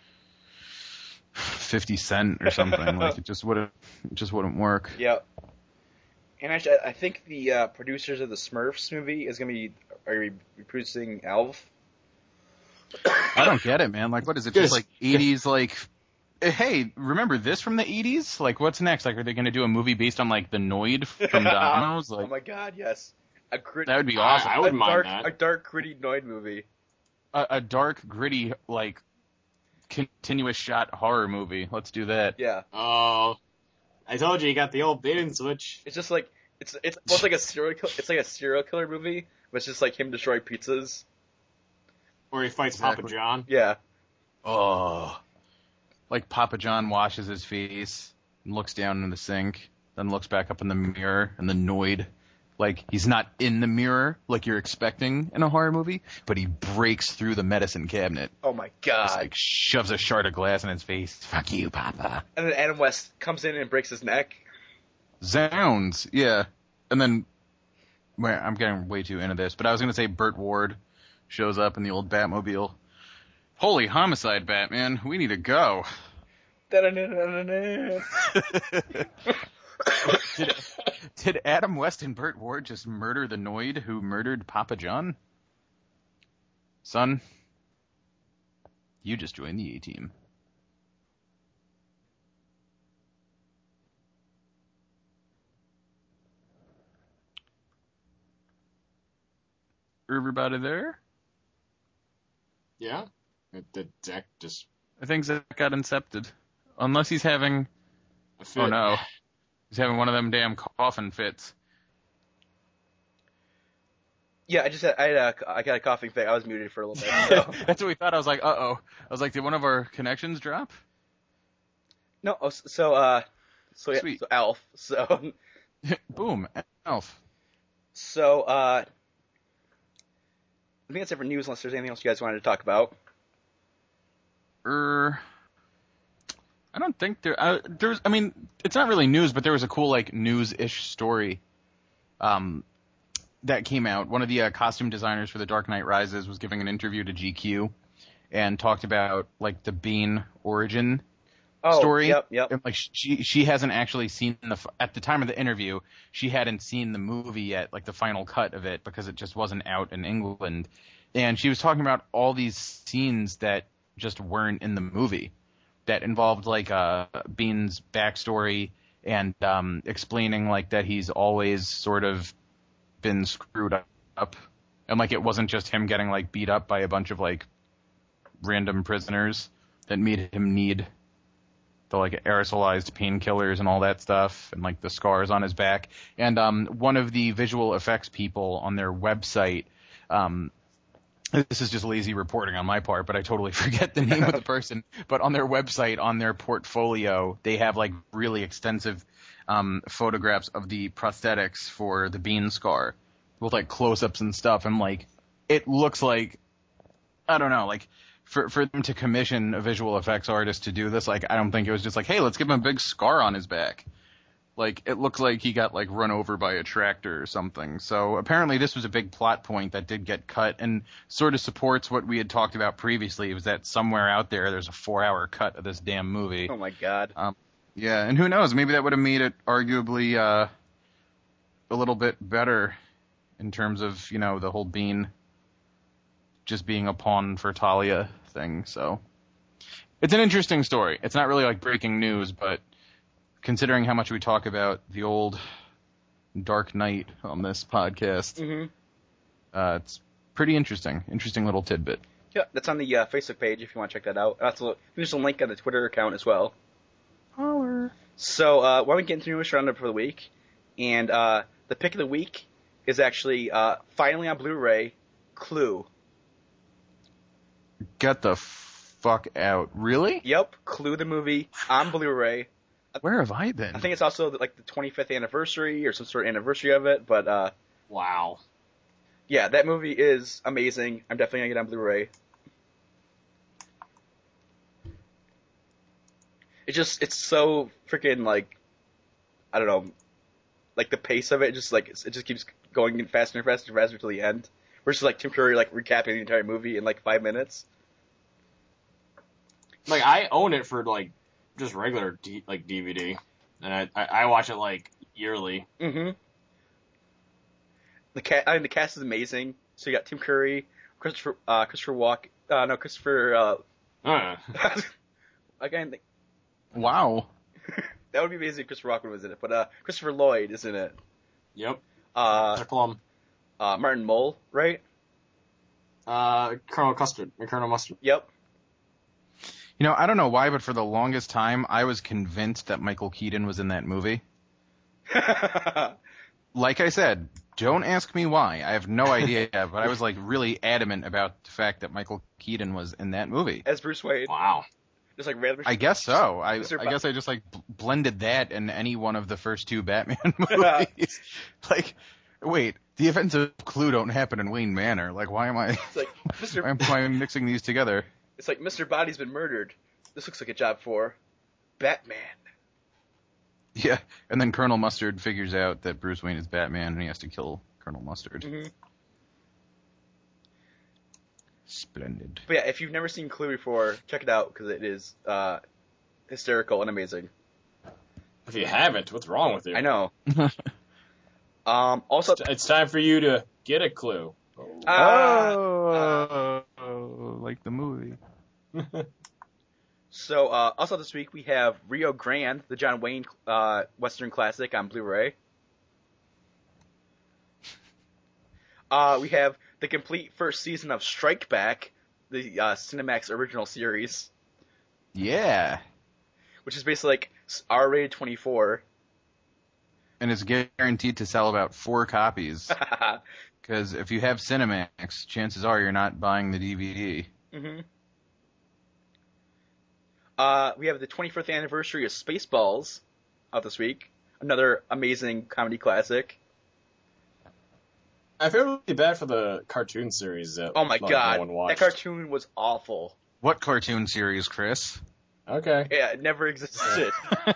50 Cent or something. Like it just wouldn't work. Yep. And actually, I think the producers of the Smurfs movie are producing Alf. I don't get it, man. Like, what is it? Just like 80s, like, hey, remember this from the 80s? Like, what's next? Like, are they going to do a movie based on like the Noid from Domino's? Like, oh my God, yes. That would be awesome. I wouldn't mind that. A dark, gritty Noid movie. A dark, gritty, like, continuous shot horror movie. Let's do that. Yeah. Oh, I told you got the old bait and switch. It's just like it's almost like a serial killer. It's like a serial killer movie, but it's just like him destroying pizzas. Or he fights Papa John. Yeah. Oh. Like Papa John washes his face and looks down in the sink, then looks back up in the mirror, and the Noid, like, he's not in the mirror like you're expecting in a horror movie, but he breaks through the medicine cabinet. Oh my God. Just, like, shoves a shard of glass in his face. Fuck you, Papa. And then Adam West comes in and breaks his neck. Zounds. Yeah. And then, well, I'm getting way too into this, but I was going to say Burt Ward shows up in the old Batmobile. Holy homicide, Batman. We need to go. Did Adam West and Burt Ward just murder the Noid who murdered Papa John? Son, you just joined the A-Team. Everybody there? Yeah? Did Zach just... I think Zach got incepted. Unless he's having... a fit. Oh no. He's having one of them damn coughing fits. Yeah, I got a coughing fit. I was muted for a little bit. So. That's what we thought. I was like, uh-oh. I was like, did one of our connections drop? No, so Sweet. So Alf. So Boom, Alf. So I think that's it for news unless there's anything else you guys wanted to talk about. I don't think there's, I mean, it's not really news, but there was a cool, like, news-ish story, that came out. One of the costume designers for The Dark Knight Rises was giving an interview to GQ and talked about, like, the Bane origin story. Yep. And, like, she hasn't actually seen at the time of the interview, she hadn't seen the movie yet, like the final cut of it, because it just wasn't out in England. And she was talking about all these scenes that just weren't in the movie, that involved, like, Bane's backstory and explaining, like, that he's always sort of been screwed up. And, like, it wasn't just him getting, like, beat up by a bunch of, like, random prisoners that made him need the, like, aerosolized painkillers and all that stuff, and, like, the scars on his back. And one of the visual effects people on their website, this is just lazy reporting on my part, but I totally forget the name of the person. But on their website, on their portfolio, they have, like, really extensive photographs of the prosthetics for the Bane scar with, like, close-ups and stuff. And, like, it looks like, I don't know, like, for them to commission a visual effects artist to do this, like, I don't think it was just like, hey, let's give him a big scar on his back. Like, it looks like he got, like, run over by a tractor or something. So apparently this was a big plot point that did get cut and sort of supports what we had talked about previously, was that somewhere out there's a 4-hour cut of this damn movie. Oh my God. Yeah, and who knows, maybe that would have made it arguably a little bit better in terms of, the whole Bane just being a pawn for Talia thing. So it's an interesting story. It's not really like breaking news, but considering how much we talk about the old Dark Knight on this podcast, it's pretty interesting. Interesting little tidbit. Yeah, that's on the Facebook page if you want to check that out. There's a link on the Twitter account as well. Holler. So, why don't we get into the news roundup for the week? And the pick of the week is actually finally on Blu-ray, Clue. Get the fuck out. Really? Yep, Clue the movie on Blu-ray. Where have I been? I think it's also like the 25th anniversary or some sort of anniversary of it, but wow. Yeah, that movie is amazing. I'm definitely gonna get it on Blu-ray. It's so freaking like, I don't know, like the pace of it just like it just keeps going faster and faster and faster till the end. Versus like Tim Curry like recapping the entire movie in like 5 minutes. Like I own it for like just regular DVD, and I watch it like yearly. Mm-hmm. The cast is amazing. So you got Tim Curry, Christopher again. Wow. That would be amazing if Christopher Walken was in it, but Christopher Lloyd is in it. Yep. Mr. Plum. Martin Mull, right? Colonel Mustard. Yep. You know, I don't know why, but for the longest time, I was convinced that Michael Keaton was in that movie. Like I said, don't ask me why. I have no idea, but I was like really adamant about the fact that Michael Keaton was in that movie. As Bruce Wayne. Wow. Just like randomly. I guess so. I guess I just like blended that in any one of the first two Batman movies. Like, wait, the events of Clue don't happen in Wayne Manor. Like, why am I? It's like why am I mixing these together? It's like Mr. Body's been murdered. This looks like a job for Batman. Yeah, and then Colonel Mustard figures out that Bruce Wayne is Batman, and he has to kill Colonel Mustard. Mm-hmm. Splendid. But yeah, if you've never seen Clue before, check it out because it is hysterical and amazing. If you haven't, what's wrong with you? I know. Also, it's time for you to get a clue. Like the movie. So, also this week we have Rio Grande, the John Wayne Western classic on Blu-ray. We have the complete first season of Strike Back, the Cinemax original series. Yeah. Which is basically like R-rated 24. And it's guaranteed to sell about 4 copies. Because if you have Cinemax, chances are you're not buying the DVD. Mm-hmm. We have the 25th anniversary of Spaceballs out this week. Another amazing comedy classic. I feel really bad for the cartoon series that oh my god, no one watched. That cartoon was awful. What cartoon series, Chris? Okay. Yeah, it never existed.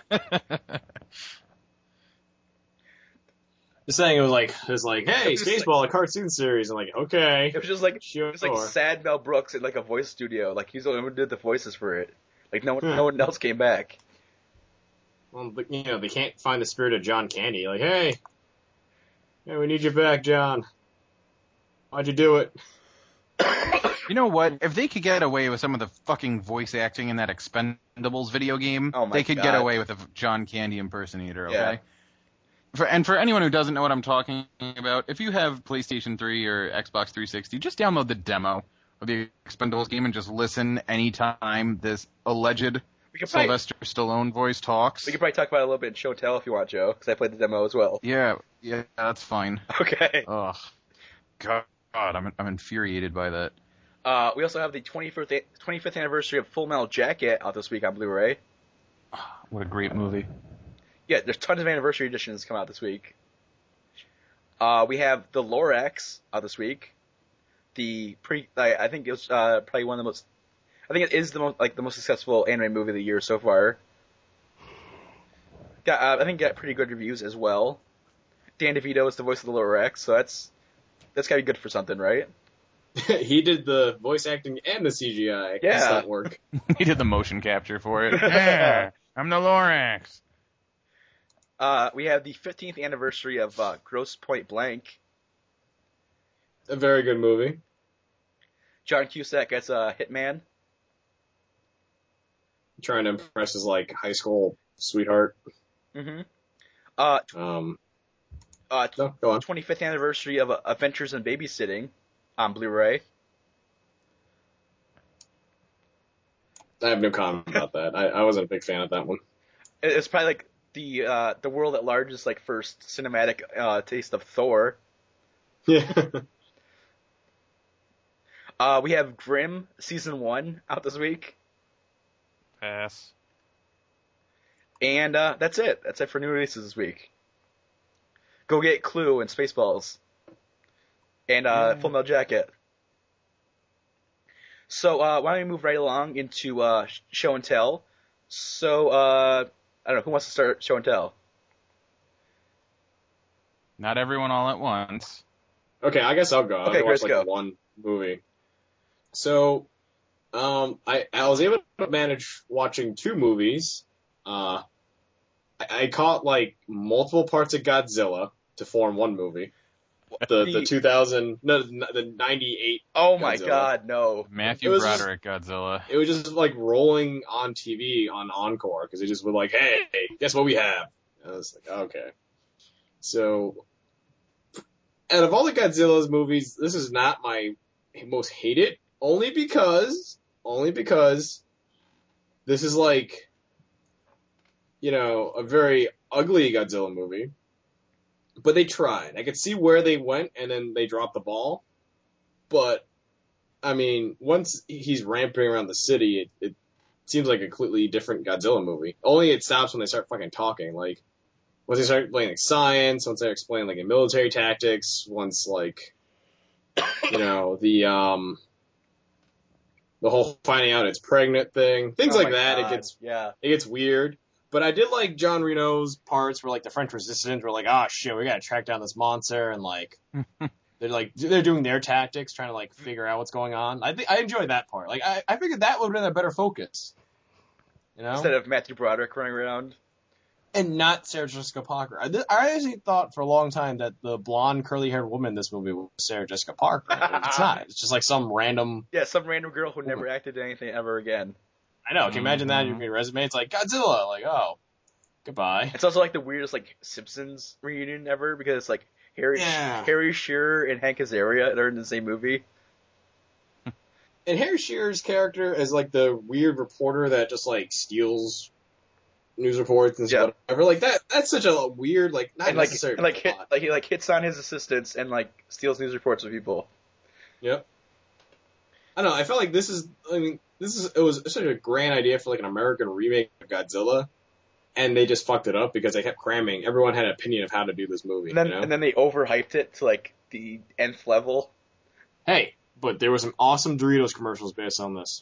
Just saying, it was like, hey, Spaceball, a cartoon series. I'm like, okay. It was just like, sure. It was like sad Mel Brooks in like a voice studio. Like he's the only one who did the voices for it. Like no one else came back. Well, but, you know, they can't find the spirit of John Candy. Like, hey, we need you back, John. Why'd you do it? You know what? If they could get away with some of the fucking voice acting in that Expendables video game, they could get away with a John Candy impersonator, okay? Yeah. For anyone who doesn't know what I'm talking about, if you have PlayStation 3 or Xbox 360, just download the demo of the Expendables game and just listen anytime this alleged Sylvester Stallone voice talks. We could probably talk about it a little bit in Show Tell if you want, Joe, because I played the demo as well. Yeah, that's fine. Okay. Ugh. God, I'm infuriated by that. We also have the 25th anniversary of Full Metal Jacket out this week on Blu-ray. What a great movie. Yeah, there's tons of anniversary editions come out this week. We have the Lorax out this week. I think it was probably one of the most. I think it is the most successful anime movie of the year so far. I think got pretty good reviews as well. Dan DeVito is the voice of the Lorax, so that's gotta be good for something, right? He did the voice acting and the CGI. Yeah, stunt work. He did the motion capture for it. Yeah, I'm the Lorax. We have the 15th anniversary of Grosse Point Blank. A very good movie. John Cusack as a hitman. Trying to impress his high school sweetheart. Mm-hmm. No, go on. 25th anniversary of Adventures in Babysitting on Blu-ray. I have no comment about that. I wasn't a big fan of that one. It's probably the world at large's first cinematic taste of Thor. Yeah. We have Grimm season 1 out this week. Pass. And that's it. That's it for new releases this week. Go get Clue and Spaceballs. and Full Metal Jacket. So why don't we move right along into show and tell? So I don't know, who wants to start show and tell? Not everyone all at once. Okay, I guess I'll go. Okay, I'll watch go. one movie. So, I was able to manage watching 2 movies. I caught like multiple parts of Godzilla to form one movie. The 98. Oh my Godzilla. God, no. Matthew Broderick Godzilla. It was just like rolling on TV on Encore because it just was like, hey, guess what we have? And I was like, okay. So, out of all the Godzilla's movies, this is not my most hated, only because this is like, a very ugly Godzilla movie. But they tried. I could see where they went, and then they dropped the ball. But, I mean, once he's ramping around the city, it seems like a completely different Godzilla movie. Only it stops when they start fucking talking. Like, once they start explaining like, science, once they explain like military tactics, once like, the whole finding out it's pregnant thing, things like that. God. It gets weird. But I did like John Reno's parts where like the French resistance were like, oh shit, we gotta track down this monster, and like they're doing their tactics, trying to like figure out what's going on. I enjoyed that part. Like I figured that would have been a better focus. Instead of Matthew Broderick running around. And not Sarah Jessica Parker. I actually thought for a long time that the blonde, curly-haired woman in this movie was Sarah Jessica Parker. It's not. It's just like some random... Yeah, some random girl who never acted in anything ever again. I know. Can you imagine that in your resume? It's like, Godzilla. Like, oh, goodbye. It's also like the weirdest like Simpsons reunion ever because it's like Harry Shearer and Hank Azaria are in the same movie. And Harry Shearer's character is like the weird reporter that just like steals news reports and stuff. Whatever. Like that's such a weird, like, not and necessary. He hits on his assistants and like steals news reports of people. Yep. I don't know. I felt like it was such a grand idea for like an American remake of Godzilla, and they just fucked it up because they kept cramming. Everyone had an opinion of how to do this movie. And then they overhyped it to like the nth level. Hey, but there was some awesome Doritos commercials based on this.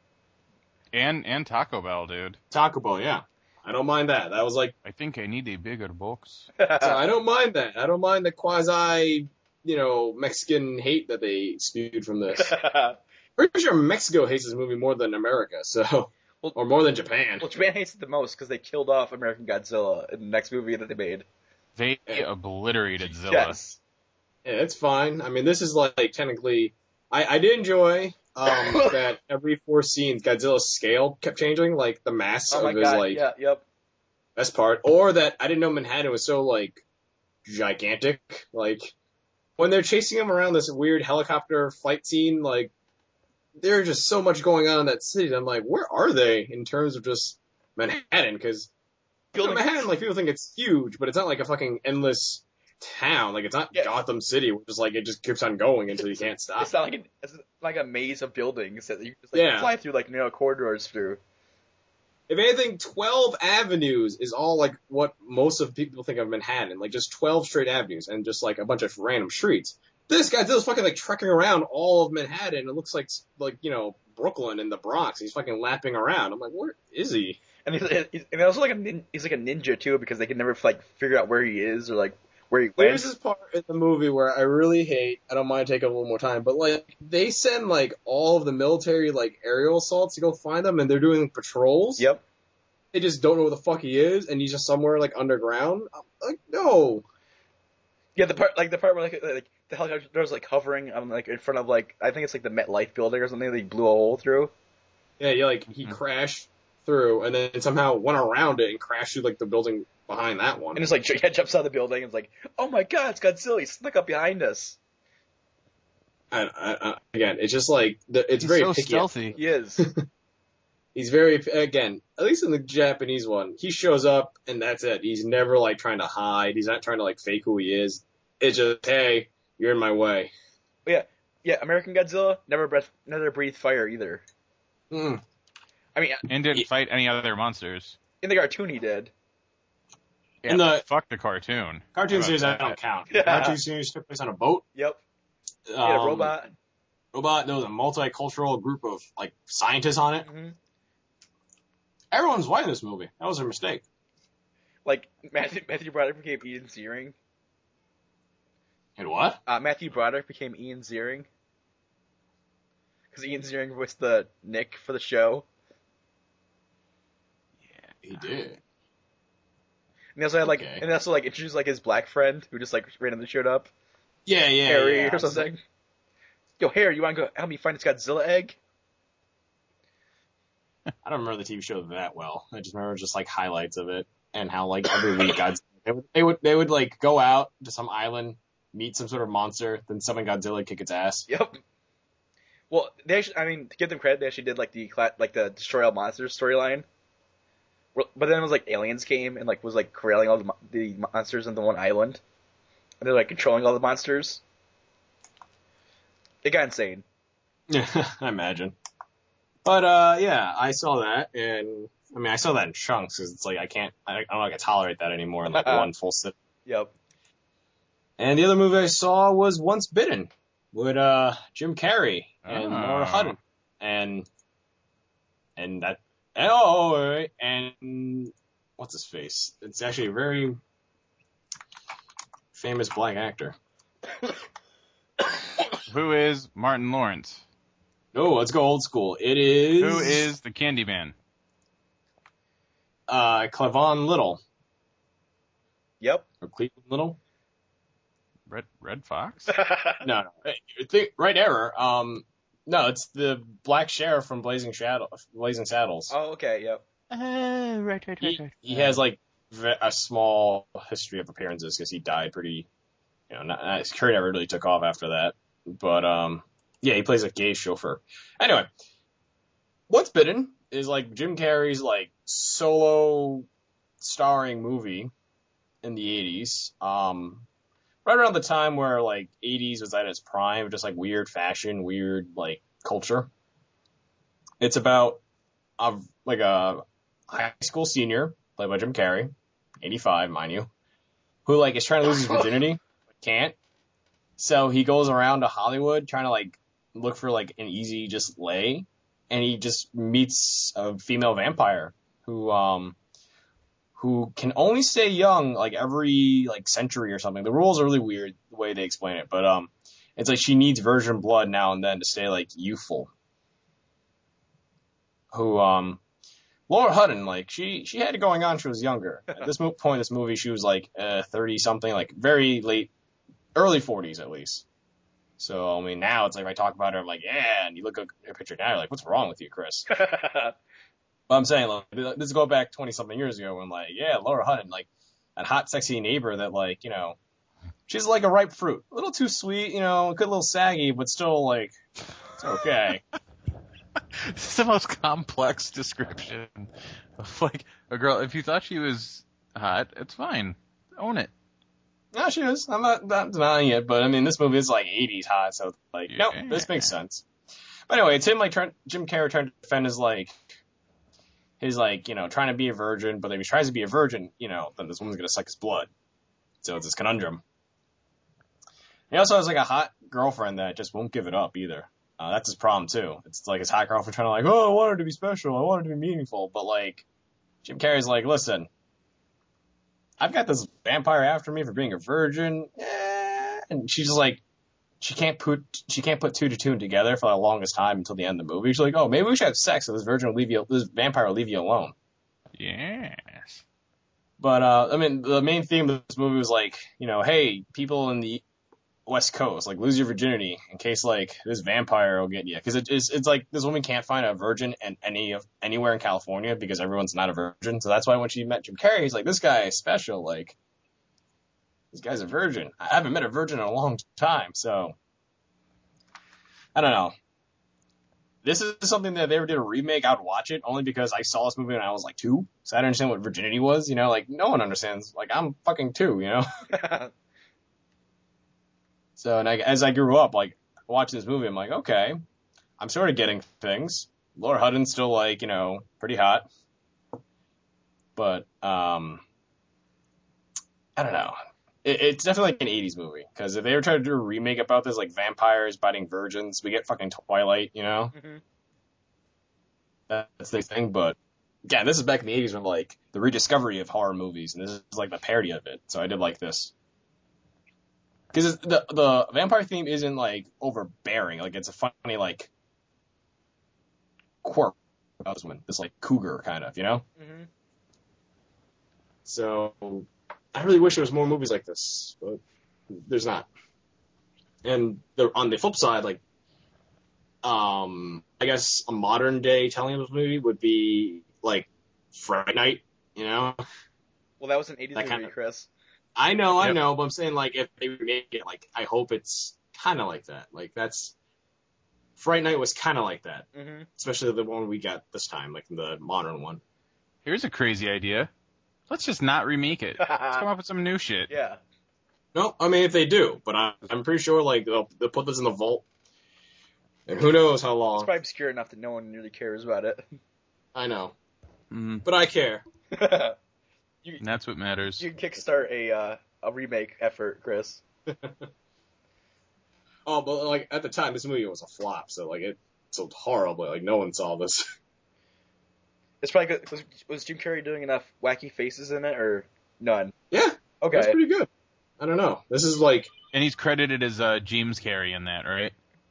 And Taco Bell, dude. Taco Bell, yeah. I don't mind that. That was like... I think I need a bigger box. So I don't mind that. I don't mind the quasi, Mexican hate that they spewed from this. Pretty sure Mexico hates this movie more than America, or more than Japan. Well, Japan hates it the most because they killed off American Godzilla in the next movie that they made. They obliterated Zilla. Yes. Yeah, it's fine. I mean, this is like technically... I did enjoy... that every 4 scenes, Godzilla's scale kept changing, like the mass of his, best part. Or that I didn't know Manhattan was so, like, gigantic. Like, when they're chasing him around this weird helicopter flight scene, like, there's just so much going on in that city. I'm like, where are they in terms of just Manhattan? Because Manhattan, like, people think it's huge, but it's not like a fucking endless town. Like, it's not Gotham City, which is like, it just keeps on going until you can't stop. It's not like a maze of buildings that you just fly through, like, corridors through. If anything, 12 avenues is all like what most of people think of Manhattan, like just 12 straight avenues and just like a bunch of random streets. This guy's fucking like trekking around all of Manhattan. It looks like Brooklyn and the Bronx. He's fucking lapping around. I'm like, where is he? And he's also like he's like a ninja too because they can never like figure out where he is or like where he went. There's this part in the movie where I really hate, I don't mind taking a little more time, but like they send like all of the military like aerial assaults to go find them and they're doing patrols. Yep. They just don't know where the fuck he is and he's just somewhere like underground. I'm like, no. Yeah, the part where like the helicopter was like hovering like in front of like I think it's like the MetLife building or something that he blew a hole through. Yeah, he crashed through and then somehow went around it and crashed through like the building behind that one. And it's like jumps out of the building and it's like, oh my god, it's Godzilla, he snuck up behind us. Again, it's just like it's He's very so picky. Stealthy. He is. He's very, again, at least in the Japanese one, he shows up and that's it. He's never like trying to hide. He's not trying to like fake who he is. It's just, hey, you're in my way. Yeah. American Godzilla never breathed fire either. Mm. I mean, and didn't fight any other monsters. In the cartoon, he did. Yeah, fuck the cartoon. Cartoon series, I don't count. The cartoon series took place on a boat. Yep. Robot. Robot. There was a multicultural group of like scientists on it. Mm-hmm. Everyone's white in this movie. That was a mistake. Like Matthew Broderick became Ian Ziering. And what? Matthew Broderick became Ian Ziering. Because Ian Ziering was the Nick for the show. Yeah, he did. And they also had introduced like his black friend who just like randomly showed up. Yeah. Harry or something. Yo, Harry, you wanna go help me find this Godzilla egg? I don't remember the TV show that well. I just remember just like highlights of it and how like every week they would like go out to some island, meet some sort of monster, then summon Godzilla, kick its ass. Yep. Well, they actually, I mean, to give them credit, they actually did like the Destroy All Monsters storyline. But then it was like aliens came and like was like corralling all the monsters on the one island, and they're like controlling all the monsters. It got insane. Yeah, I imagine. But yeah, I saw that, and I mean, I saw that in chunks because it's like I don't know if I can tolerate that anymore in like one full sit. Yep. And the other movie I saw was Once Bitten with Jim Carrey and Laura Hutton, and that. And what's his face? It's actually a very famous black actor. Who is Martin Lawrence? No, let's go old school. It is... Who is the Candyman? Cleavon Little. Yep. Or Cleveland Little? Red Fox? No. Right error. No, it's the black sheriff from Blazing Saddles. Oh, okay, yep. Right. He has like a small history of appearances because he died pretty, his career never really took off after that. But yeah, he plays a gay chauffeur. Anyway, What's Bitten is like Jim Carrey's like solo starring movie in the 80s. Right around the time where like 80s was at its prime, just like weird fashion, weird like culture. It's about a high school senior played by Jim Carrey, 85, mind you, who like is trying to lose his virginity, but can't. So he goes around to Hollywood trying to like look for like an easy just lay, and he just meets a female vampire who can only stay young like every like century or something. The rules are really weird the way they explain it, but it's like she needs virgin blood now and then to stay like youthful. Laura Hutton, like she had it going on. She was younger. At this point in this movie, she was like 30 something, like very late, early 40s at least. So I mean, now it's like if I talk about her, I'm like, yeah, and you look at her picture now, you're like, what's wrong with you, Chris? But I'm saying, like, let's go back 20-something years ago when, like, yeah, Laura Hutton, like, that hot, sexy neighbor that, like, she's like a ripe fruit. A little too sweet, a good little saggy, but still, like, it's okay. This is the most complex description of, like, a girl. If you thought she was hot, it's fine. Own it. No, she is. I'm not denying it, but, I mean, this movie is, like, 80s hot, so, like, yeah. No, this makes sense. But anyway, it's him, like, Jim Carrey trying to defend his, like, trying to be a virgin, but if he tries to be a virgin, then this woman's gonna suck his blood. So it's this conundrum. He also has like a hot girlfriend that just won't give it up either. That's his problem too. It's like his hot girlfriend trying to like, oh, I want her to be special, I want her to be meaningful, but like, Jim Carrey's like, listen, I've got this vampire after me for being a virgin, and she's just like, she can't put two to two together for the longest time until the end of the movie. She's like, oh, maybe we should have sex so this vampire will leave you alone. Yes. But, I mean, the main theme of this movie was like, hey, people in the West Coast, like, lose your virginity in case, like, this vampire will get you. Cause it's like, this woman can't find a virgin anywhere in California because everyone's not a virgin. So that's why when she met Jim Carrey, he's like, this guy is special, like, this guy's a virgin. I haven't met a virgin in a long time, so I don't know. This is something that if they ever did a remake, I would watch it only because I saw this movie when I was like 2, so I didn't understand what virginity was. Like no one understands. Like I'm fucking 2, So and as I grew up, like watching this movie, I'm like, okay, I'm sort of getting things. Laura Hutton's still like pretty hot, but I don't know. It's definitely like an 80s movie, because if they were trying to do a remake about this, like vampires biting virgins, we get fucking Twilight, you know? Mm-hmm. That's the thing, but yeah, this is back in the 80s when, like, the rediscovery of horror movies, and this is like the parody of it, so I did like this. Because the vampire theme isn't, like, overbearing, like, it's a funny, like, quirk about this one, this, like, cougar kind of, you know? Mm-hmm. So, I really wish there was more movies like this, but there's not. And on the flip side, like, I guess a modern day telling of this movie would be like Fright Night, you know? Well, that was an 80s movie, Chris. I know, but I'm saying, like, if they remake it, like, I hope it's kind of like that. Like, Fright Night was kind of like that. Mm-hmm. Especially the one we got this time, like the modern one. Here's a crazy idea. Let's just not remake it. Let's come up with some new shit. Yeah. No, I mean, if they do, but I'm pretty sure, like, they'll put this in the vault. And who knows how long. It's probably obscure enough that no one really cares about it. I know. Mm. But I care. That's what matters. You can kickstart a remake effort, Chris. Oh, but, like, at the time, this movie was a flop, so, like, it sold horribly. Like, no one saw this. It's probably good. Was Jim Carrey doing enough wacky faces in it, or none? Yeah. Okay. That's pretty good. I don't know. This is, like... And he's credited as James Carrey in that, right?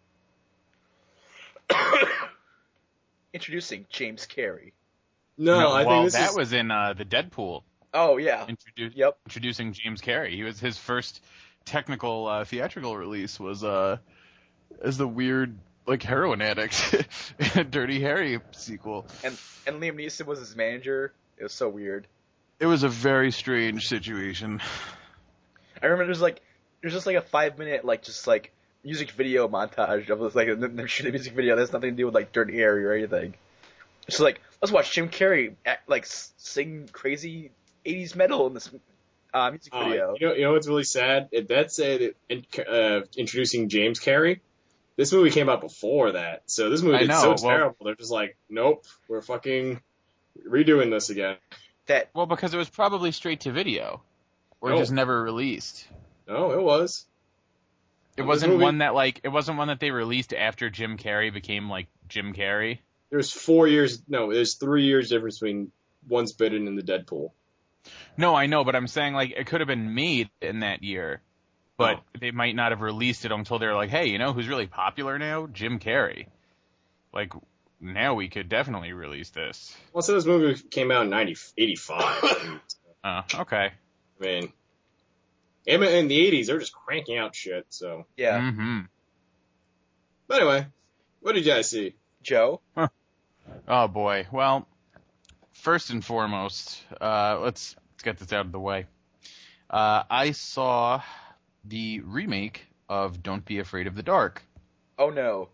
Introducing James Carrey. No, I think this was in the Deadpool. Oh, yeah. Introducing James Carrey. He was his first technical theatrical release was as the weird, like, heroin addict in a Dirty Harry sequel. And Liam Neeson was his manager. It was so weird. It was a very strange situation. I remember there's just like a 5-minute music video montage of like them shooting a music video that has nothing to do with like Dirty Harry or anything. It's like, let's watch Jim Carrey sing crazy 80s metal in this music video. You know what's really sad? That's introducing James Carrey. This movie came out before that, so this movie is so terrible. They're just like, nope, we're fucking redoing this again. Because it was probably straight to video, or just never released. No, it was. It wasn't one that they released after Jim Carrey became like Jim Carrey. There's 4 years. No, there's 3 years difference between Once Bitten and the Deadpool. No, I know, but I'm saying, like, it could have been made in that year, but they might not have released it until they're like, hey, you know who's really popular now? Jim Carrey. Like, now we could definitely release this. Well, so this movie came out in 1985. Okay. I mean, in the 80s, they were just cranking out shit, so. Yeah. Mm-hmm. But anyway, what did you guys see? Joe? Huh. Oh, boy. Well, first and foremost, let's get this out of the way. I saw the remake of Don't Be Afraid of the Dark. Oh, no.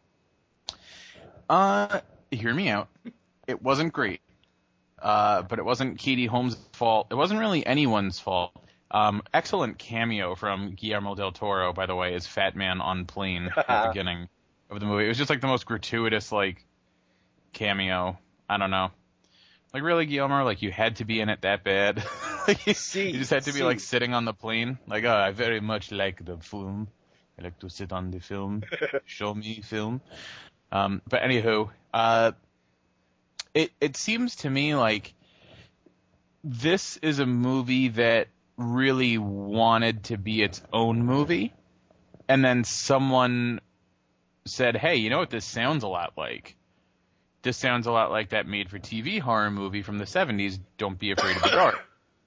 Hear me out. It wasn't great. But it wasn't Katie Holmes' fault. It wasn't really anyone's fault. Excellent cameo from Guillermo del Toro, by the way, as Fat Man on Plane at the beginning of the movie. It was just like the most gratuitous, like, cameo. I don't know. Like, really, Guillermo? Like, you had to be in it that bad? You just had to be, like, sitting on the plane? Like, oh, I very much like the film. I like to sit on the film. Show me film. But anywho, it seems to me like this is a movie that really wanted to be its own movie, and then someone said, hey, you know what this sounds a lot like? This sounds a lot like that made-for-TV horror movie from the 70s, Don't Be Afraid of the Dark.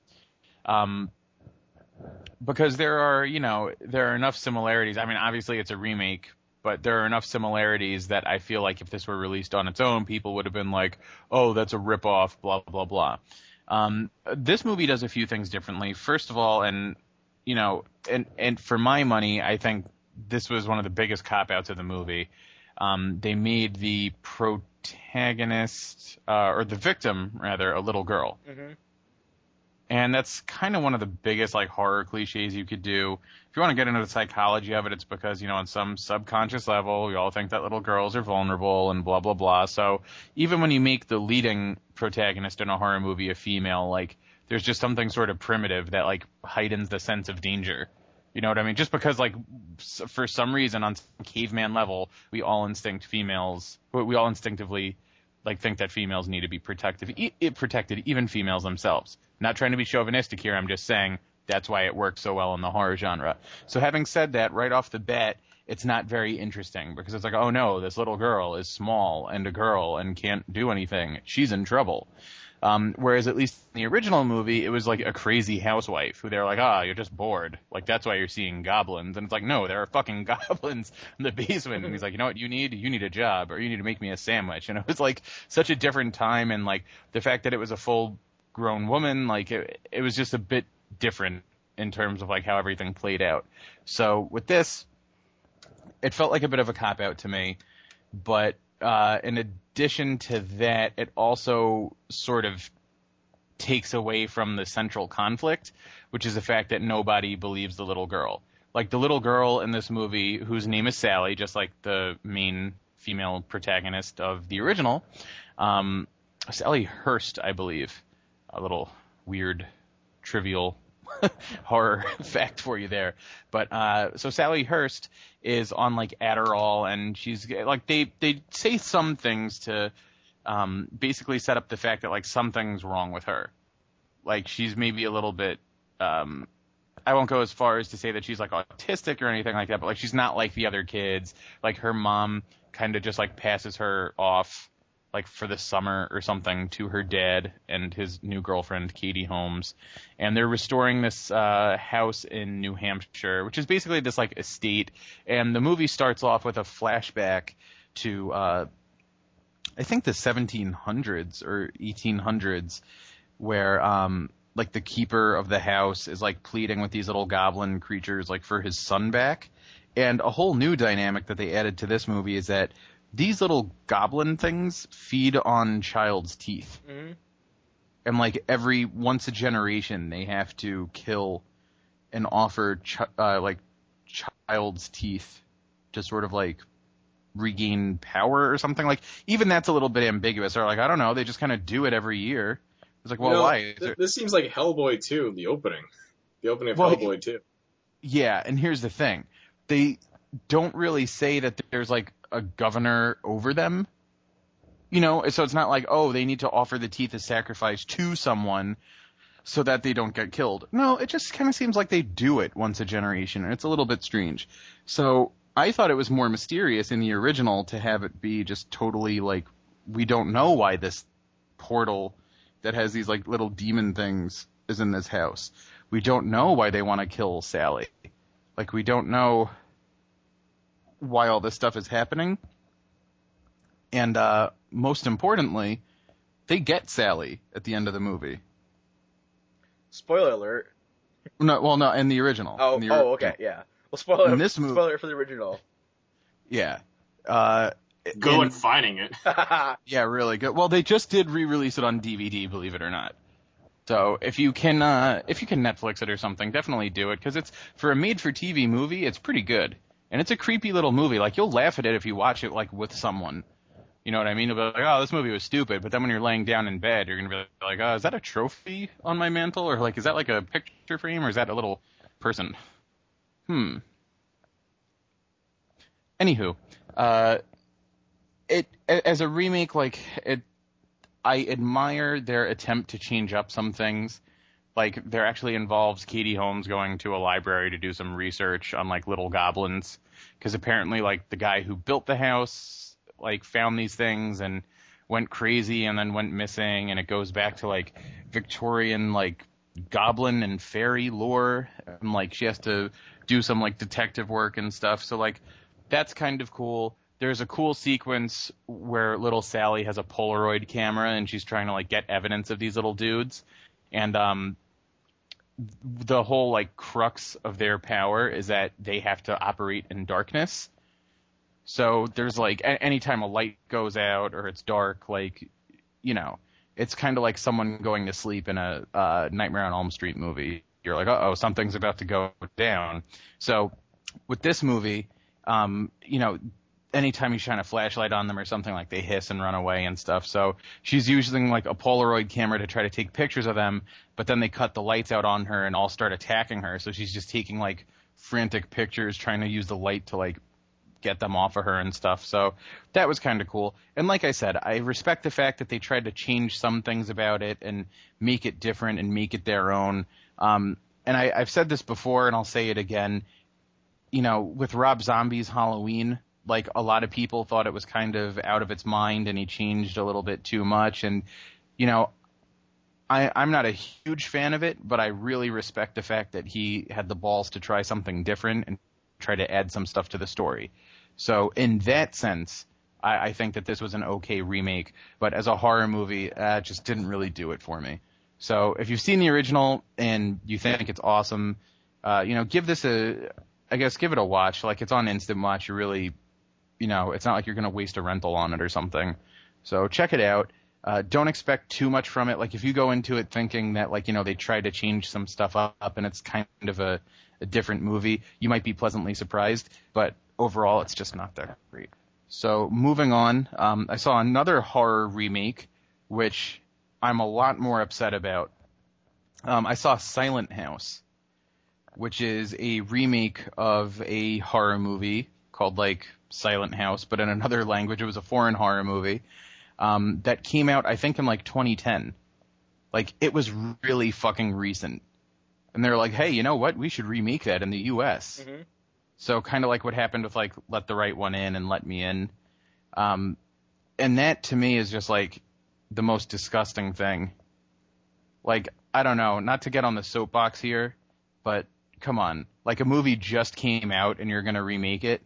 Because there are enough similarities. I mean, obviously it's a remake, but there are enough similarities that I feel like if this were released on its own, people would have been like, oh, that's a ripoff, blah, blah, blah. This movie does a few things differently. First of all, and for my money, I think this was one of the biggest cop-outs of the movie. They made the protagonist, or the victim, rather, a little girl. Mm-hmm. And that's kind of one of the biggest, like, horror cliches you could do. If you want to get into the psychology of it, it's because, on some subconscious level, we all think that little girls are vulnerable and blah, blah, blah. So even when you make the leading protagonist in a horror movie a female, like, there's just something sort of primitive that like heightens the sense of danger. You know what I mean? Just because like for some reason on some caveman level, we all instinctively like think that females need to be protected, even females themselves. Not trying to be chauvinistic here. I'm just saying that's why it works so well in the horror genre. So having said that, right off the bat, it's not very interesting because it's like, oh no, this little girl is small and a girl and can't do anything. She's in trouble. Whereas at least in the original movie, it was like a crazy housewife who they're like, you're just bored. Like, that's why you're seeing goblins. And it's like, no, there are fucking goblins in the basement. And he's like, you know what you need? You need a job, or you need to make me a sandwich. And it was like such a different time. And like the fact that it was a full grown woman, like it was just a bit different in terms of like how everything played out. So with this, it felt like a bit of a cop-out to me. But in addition to that, it also sort of takes away from the central conflict, which is the fact that nobody believes the little girl. Like, the little girl in this movie, whose name is Sally, just like the main female protagonist of the original, Sally Hurst, I believe. A little weird, trivial horror fact for you there. But so Sally Hurst is on like Adderall, and she's like they say some things to basically set up the fact that like something's wrong with her. Like, she's maybe a little bit I won't go as far as to say that she's like autistic or anything like that, but like she's not like the other kids. Like, her mom kind of just like passes her off like for the summer or something to her dad and his new girlfriend, Katie Holmes. And they're restoring this house in New Hampshire, which is basically this like estate. And the movie starts off with a flashback to, I think the 1700s or 1800s, where like the keeper of the house is like pleading with these little goblin creatures like for his son back. And a whole new dynamic that they added to this movie is that these little goblin things feed on child's teeth. Mm-hmm. And like once a generation, they have to kill and offer child's teeth to sort of like regain power or something. Like, even that's a little bit ambiguous. Or like, I don't know, they just kind of do it every year. It's like, well, why? This seems like Hellboy 2, the opening. The opening of Hellboy 2. Yeah, and here's the thing. They don't really say that there's like a governor over them, you know, so it's not like, oh, they need to offer the teeth as sacrifice to someone so that they don't get killed. No, it just kind of seems like they do it once a generation, and it's a little bit strange. So I thought it was more mysterious in the original to have it be just totally like, we don't know why this portal that has these like little demon things is in this house. We don't know why they want to kill Sally. Like, we don't know why all this stuff is happening. And most importantly, they get Sally at the end of the movie. Spoiler alert. No, in the original. Oh, okay, yeah. Well, spoiler for the original. Yeah. Good at finding it. Yeah, really good. Well, they just did re-release it on DVD, believe it or not. So if you can Netflix it or something, definitely do it, because it's, for a made-for-TV movie, it's pretty good. And it's a creepy little movie. Like, you'll laugh at it if you watch it, like, with someone. You know what I mean? You'll be like, oh, this movie was stupid. But then when you're laying down in bed, you're going to be like, oh, is that a trophy on my mantle? Or, like, is that, like, a picture frame? Or is that a little person? Anywho, it, as a remake, like, I admire their attempt to change up some things. Like, there actually involves Katie Holmes going to a library to do some research on, like, little goblins. Because apparently, like, the guy who built the house, like, found these things and went crazy and then went missing. And it goes back to, like, Victorian, like, goblin and fairy lore. And, like, she has to do some, like, detective work and stuff. So, like, that's kind of cool. There's a cool sequence where little Sally has a Polaroid camera and she's trying to, like, get evidence of these little dudes. And the whole, like, crux of their power is that they have to operate in darkness. So there's, like, anytime a light goes out or it's dark, like, you know, it's kind of like someone going to sleep in a Nightmare on Elm Street movie. You're like, uh-oh, something's about to go down. So with this movie, you know, anytime you shine a flashlight on them or something, like they hiss and run away and stuff. So she's using like a Polaroid camera to try to take pictures of them, but then they cut the lights out on her and all start attacking her. So she's just taking like frantic pictures, trying to use the light to like get them off of her and stuff. So that was kind of cool. And like I said, I respect the fact that they tried to change some things about it and make it different and make it their own. And I've said this before and I'll say it again. You know, with Rob Zombie's Halloween, like a lot of people thought it was kind of out of its mind and he changed a little bit too much. And, you know, I'm not a huge fan of it, but I really respect the fact that he had the balls to try something different and try to add some stuff to the story. So in that sense, I think that this was an okay remake, but as a horror movie, it just didn't really do it for me. So if you've seen the original and you think it's awesome, you know, give it a watch. Like, it's on Instant Watch. You really, you know, it's not like you're going to waste a rental on it or something. So check it out. Don't expect too much from it. Like, if you go into it thinking that, like, you know, they tried to change some stuff up and it's kind of a different movie, you might be pleasantly surprised. But overall, it's just not that great. So moving on, I saw another horror remake, which I'm a lot more upset about. I saw Silent House, which is a remake of a horror movie called, like, Silent House, but in another language. It was a foreign horror movie that came out, I think, in, like, 2010. Like, it was really fucking recent. And they're like, hey, you know what? We should remake that in the U.S. Mm-hmm. So kind of like what happened with, like, Let the Right One In and Let Me In. And that, to me, is just, like, the most disgusting thing. Like, I don't know, not to get on the soapbox here, but come on. Like, a movie just came out and you're going to remake it?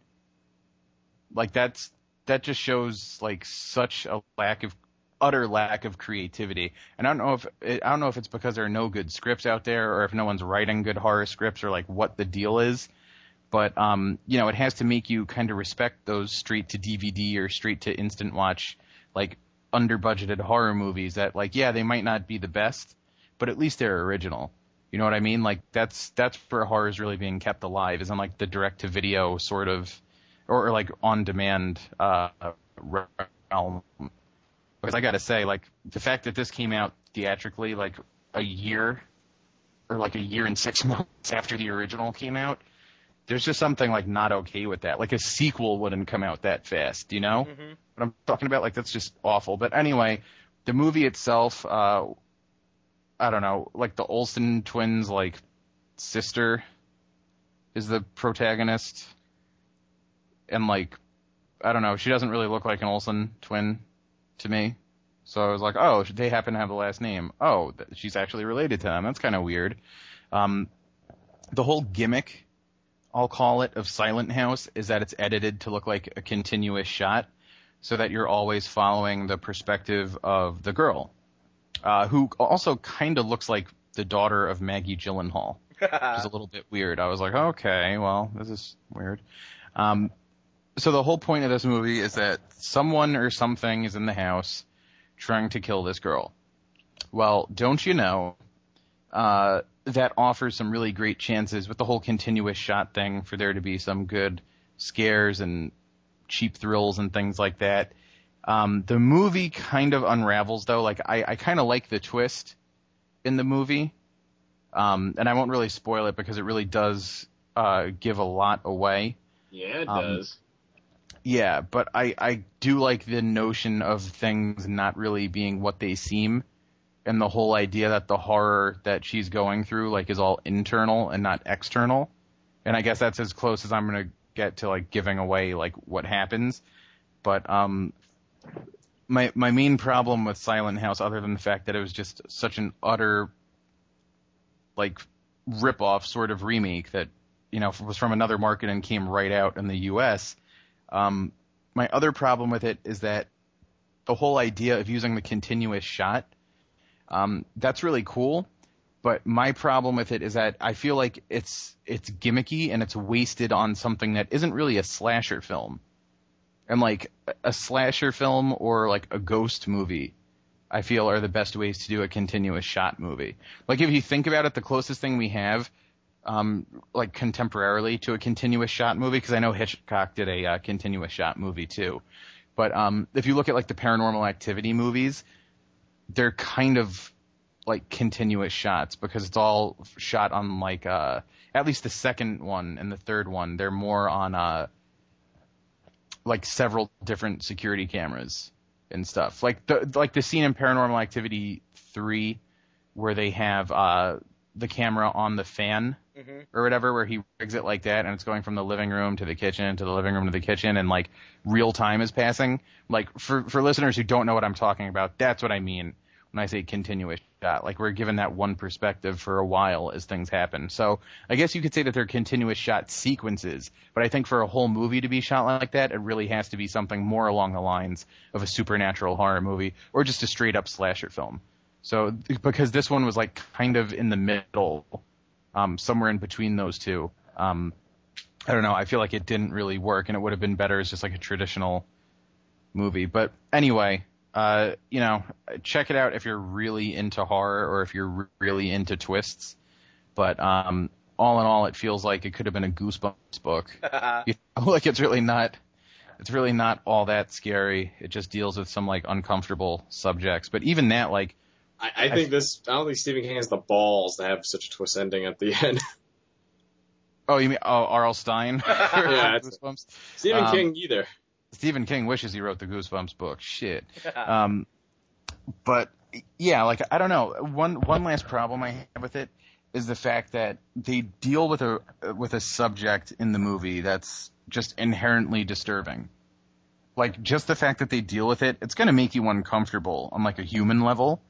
Like, that just shows, like, such a utter lack of creativity. And I don't know if it's because there are no good scripts out there or if no one's writing good horror scripts or, like, what the deal is. But, you know, it has to make you kind of respect those straight to DVD or straight to instant watch, like, under-budgeted horror movies that, like, yeah, they might not be the best, but at least they're original. You know what I mean? Like, that's where horror is really being kept alive, is in, like, the direct-to-video sort of, or like, on-demand realm. Because I gotta say, like, the fact that this came out theatrically, like, a year and 6 months after the original came out, there's just something, like, not okay with that. Like, a sequel wouldn't come out that fast, you know? Mm-hmm. What I'm talking about, like, that's just awful. But anyway, the movie itself, I don't know, like, the Olsen twins, like, sister is the protagonist. And, like, I don't know, she doesn't really look like an Olsen twin to me. So I was like, oh, they happen to have the last name. Oh, she's actually related to them. That's kind of weird. The whole gimmick, I'll call it, of Silent House is that it's edited to look like a continuous shot so that you're always following the perspective of the girl, who also kind of looks like the daughter of Maggie Gyllenhaal, which is a little bit weird. I was like, okay, well, this is weird. So the whole point of this movie is that someone or something is in the house trying to kill this girl. Well, don't you know, that offers some really great chances with the whole continuous shot thing for there to be some good scares and cheap thrills and things like that. The movie kind of unravels, though. Like, I kind of like the twist in the movie. And I won't really spoil it because it really does give a lot away. Yeah, it does. Yeah, but I do like the notion of things not really being what they seem. And the whole idea that the horror that she's going through, like, is all internal and not external. And I guess that's as close as I'm going to get to, like, giving away, like, what happens. But my main problem with Silent House, other than the fact that it was just such an utter, like, rip-off sort of remake that, you know, was from another market and came right out in the U.S., my other problem with it is that the whole idea of using the continuous shot, that's really cool, but my problem with it is that I feel like it's gimmicky and it's wasted on something that isn't really a slasher film. And, like, a slasher film or, like, a ghost movie, I feel, are the best ways to do a continuous shot movie. Like, if you think about it, the closest thing we have like contemporarily to a continuous shot movie, because I know Hitchcock did a continuous shot movie too. But if you look at like the Paranormal Activity movies, they're kind of like continuous shots because it's all shot on like at least the second one and the third one, they're more on like several different security cameras and stuff. Like the scene in Paranormal Activity 3 where they have the camera on the fan or whatever, where he rigs it like that and it's going from the living room to the kitchen to the living room to the kitchen and like real time is passing. Like for listeners who don't know what I'm talking about, that's what I mean when I say continuous shot. Like we're given that one perspective for a while as things happen. So I guess you could say that they're continuous shot sequences, but I think for a whole movie to be shot like that, it really has to be something more along the lines of a supernatural horror movie or just a straight up slasher film. So because this one was like kind of in the middle, somewhere in between those two, I don't know, I feel like it didn't really work and it would have been better as just like a traditional movie. But anyway, you know, check it out if you're really into horror or if you're really into twists. But all in all, it feels like it could have been a Goosebumps book. Like it's really not all that scary. It just deals with some like uncomfortable subjects. But even that, like, I don't think Stephen King has the balls to have such a twist ending at the end. Oh, you mean R.L. Stein? Yeah, Goosebumps. Stephen King either. Stephen King wishes he wrote the Goosebumps book. Shit. But yeah, like I don't know. One last problem I have with it is the fact that they deal with a subject in the movie that's just inherently disturbing. Like just the fact that they deal with it, it's going to make you uncomfortable on like a human level.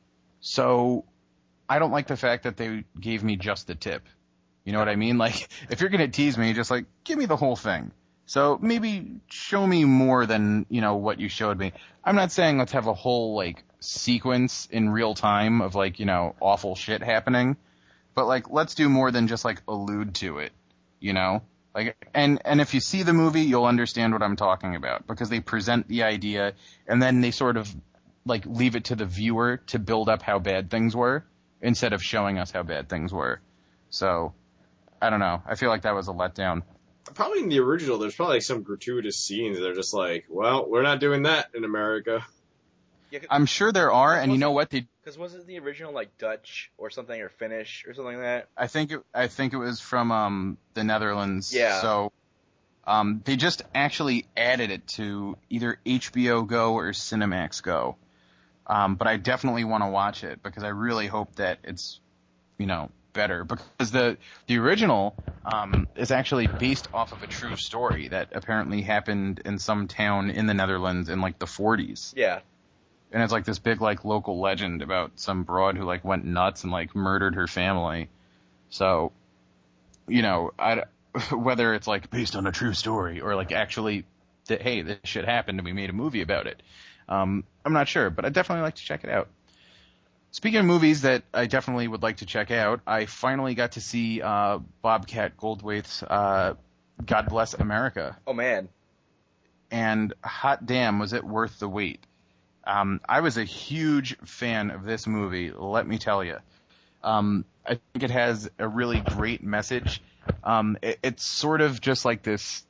So I don't like the fact that they gave me just the tip. You know what I mean? Like if you're going to tease me, just like give me the whole thing. So maybe show me more than, you know, what you showed me. I'm not saying let's have a whole like sequence in real time of like, you know, awful shit happening, but like let's do more than just like allude to it, you know? Like and if you see the movie, you'll understand what I'm talking about because they present the idea and then they sort of like leave it to the viewer to build up how bad things were instead of showing us how bad things were. So I don't know. I feel like that was a letdown. Probably in the original, there's probably like some gratuitous scenes. They're just like, well, we're not doing that in America. Yeah, I'm sure there are, and you know what? Because wasn't the original like Dutch or something, or Finnish or something like that? I think it was from the Netherlands. Yeah. So they just actually added it to either HBO Go or Cinemax Go. But I definitely want to watch it because I really hope that it's, you know, better, because the original is actually based off of a true story that apparently happened in some town in the Netherlands in like the 40s. Yeah. And it's like this big like local legend about some broad who like went nuts and like murdered her family. So, you know, whether it's like based on a true story or like actually that, hey, this shit happened and we made a movie about it. I'm not sure, but I'd definitely like to check it out. Speaking of movies that I definitely would like to check out, I finally got to see Bobcat Goldthwait's God Bless America. Oh, man. And hot damn, was it worth the wait. I was a huge fan of this movie, let me tell you. I think it has a really great message. It's sort of just like this...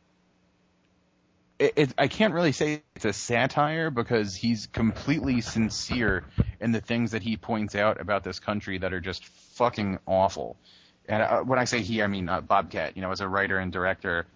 I can't really say it's a satire because he's completely sincere in the things that he points out about this country that are just fucking awful. And when I say he, I mean Bobcat, you know, as a writer and director.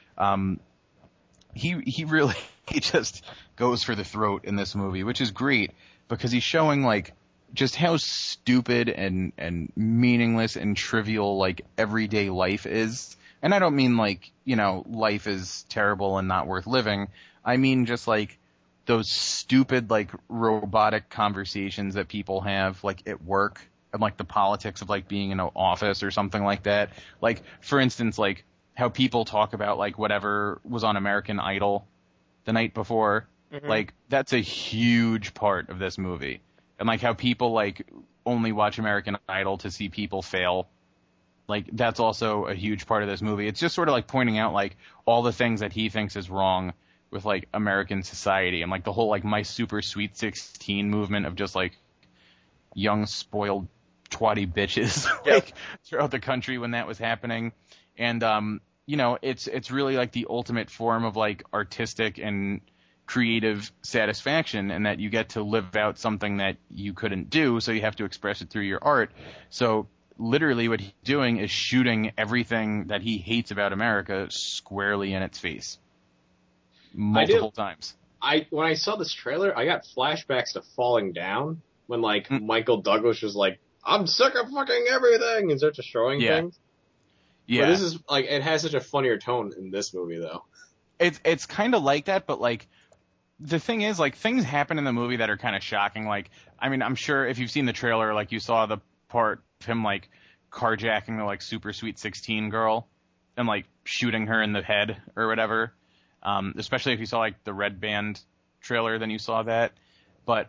He really he just goes for the throat in this movie, which is great because he's showing like just how stupid and meaningless and trivial like everyday life is. And I don't mean like, you know, life is terrible and not worth living. I mean just like those stupid like robotic conversations that people have like at work and like the politics of like being in an office or something like that. Like for instance, like how people talk about like whatever was on American Idol the night before. Mm-hmm. Like that's a huge part of this movie. And like how people like only watch American Idol to see people fail. Like, that's also a huge part of this movie. It's just sort of like pointing out, like, all the things that he thinks is wrong with, like, American society. And, like, the whole, like, My Super Sweet 16 movement of just, like, young, spoiled twatty bitches Yep. throughout the country when that was happening. And it's really like the ultimate form of like artistic and creative satisfaction, and that you get to live out something that you couldn't do, so you have to express it through your art. So literally what he's doing is shooting everything that he hates about America squarely in its face. Multiple times. When I saw this trailer, I got flashbacks to Falling Down, when like Michael Douglas was like, I'm sick of fucking everything, and starts destroying things. Yeah. But this is like, it has such a funnier tone in this movie though. It's kind of like that, but like, the thing is, like, things happen in the movie that are kind of shocking. Like, I mean, I'm sure if you've seen the trailer, like, you saw the part of him, like, carjacking the, like, super sweet 16 girl and, like, shooting her in the head or whatever. Especially if you saw, like, the Red Band trailer, then you saw that. But,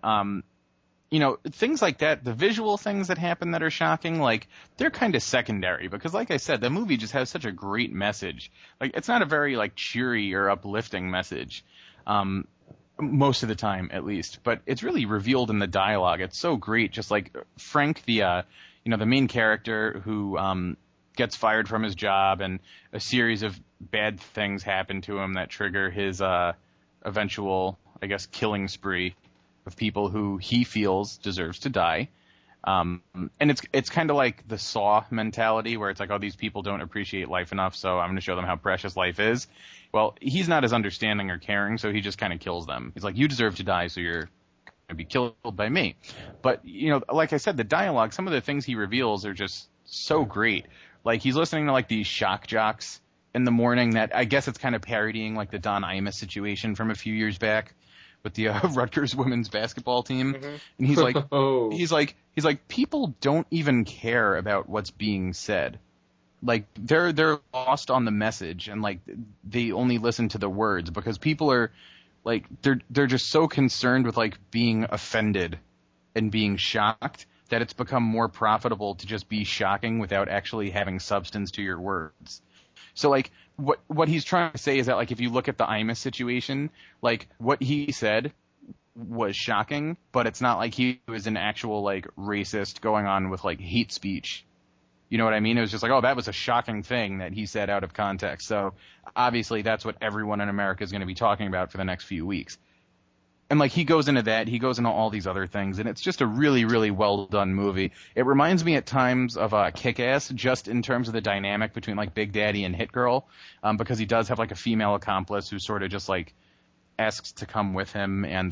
things like that, the visual things that happen that are shocking, like, they're kind of secondary. Because, like I said, the movie just has such a great message. Like, it's not a very, like, cheery or uplifting message. Most of the time, at least, but it's really revealed in the dialogue. It's so great. Just like Frank, the main character who gets fired from his job, and a series of bad things happen to him that trigger his eventual, I guess, killing spree of people who he feels deserves to die. And it's kind of like the Saw mentality, where it's like, oh, these people don't appreciate life enough, so I'm going to show them how precious life is. Well, he's not as understanding or caring, so he just kind of kills them. He's like, you deserve to die, so you're going to be killed by me. But, like I said, the dialogue, some of the things he reveals are just so great. Like, he's listening to, like, these shock jocks in the morning that I guess it's kind of parodying, like, the Don Imus situation from a few years back with the Rutgers women's basketball team. Mm-hmm. And he's like, he's like, people don't even care about what's being said. Like, they're lost on the message, and like they only listen to the words, because people are like, they're just so concerned with like being offended and being shocked that it's become more profitable to just be shocking without actually having substance to your words. So like, what he's trying to say is that, like, if you look at the Imus situation, like, what he said was shocking, but it's not like he was an actual, like, racist going on with, like, hate speech. You know what I mean? It was just like, oh, that was a shocking thing that he said out of context. So obviously that's what everyone in America is going to be talking about for the next few weeks. And, like, he goes into that, he goes into all these other things, and it's just a really, really well-done movie. It reminds me at times of Kick-Ass, just in terms of the dynamic between, like, Big Daddy and Hit Girl, because he does have, like, a female accomplice who sort of just, like, asks to come with him, and,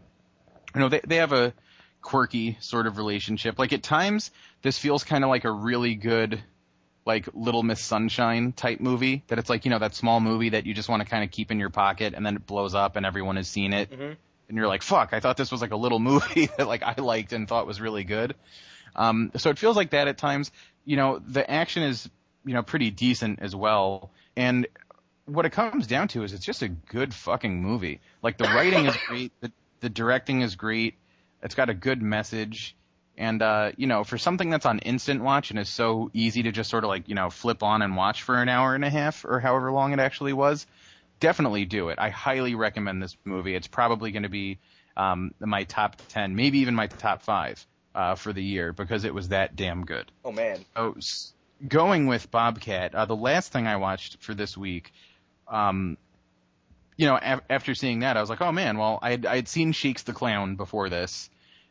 they have a quirky sort of relationship. Like, at times, this feels kind of like a really good, like, Little Miss Sunshine type movie, that it's like, that small movie that you just want to kind of keep in your pocket, and then it blows up and everyone has seen it. Mm-hmm. And you're like, fuck, I thought this was like a little movie that like I liked and thought was really good. So it feels like that at times. The action is, pretty decent as well. And what it comes down to is it's just a good fucking movie. Like, the writing is great. The directing is great. It's got a good message. And, for something that's on instant watch and is so easy to just sort of like, flip on and watch for an hour and a half or however long it actually was, definitely do it. I highly recommend this movie. It's probably going to be my top 10, maybe even my top 5 for the year, because it was that damn good. Oh, man. So, going with Bobcat, the last thing I watched for this week, after seeing that, I was like, oh, man, well, I'd seen Shakes the Clown before this.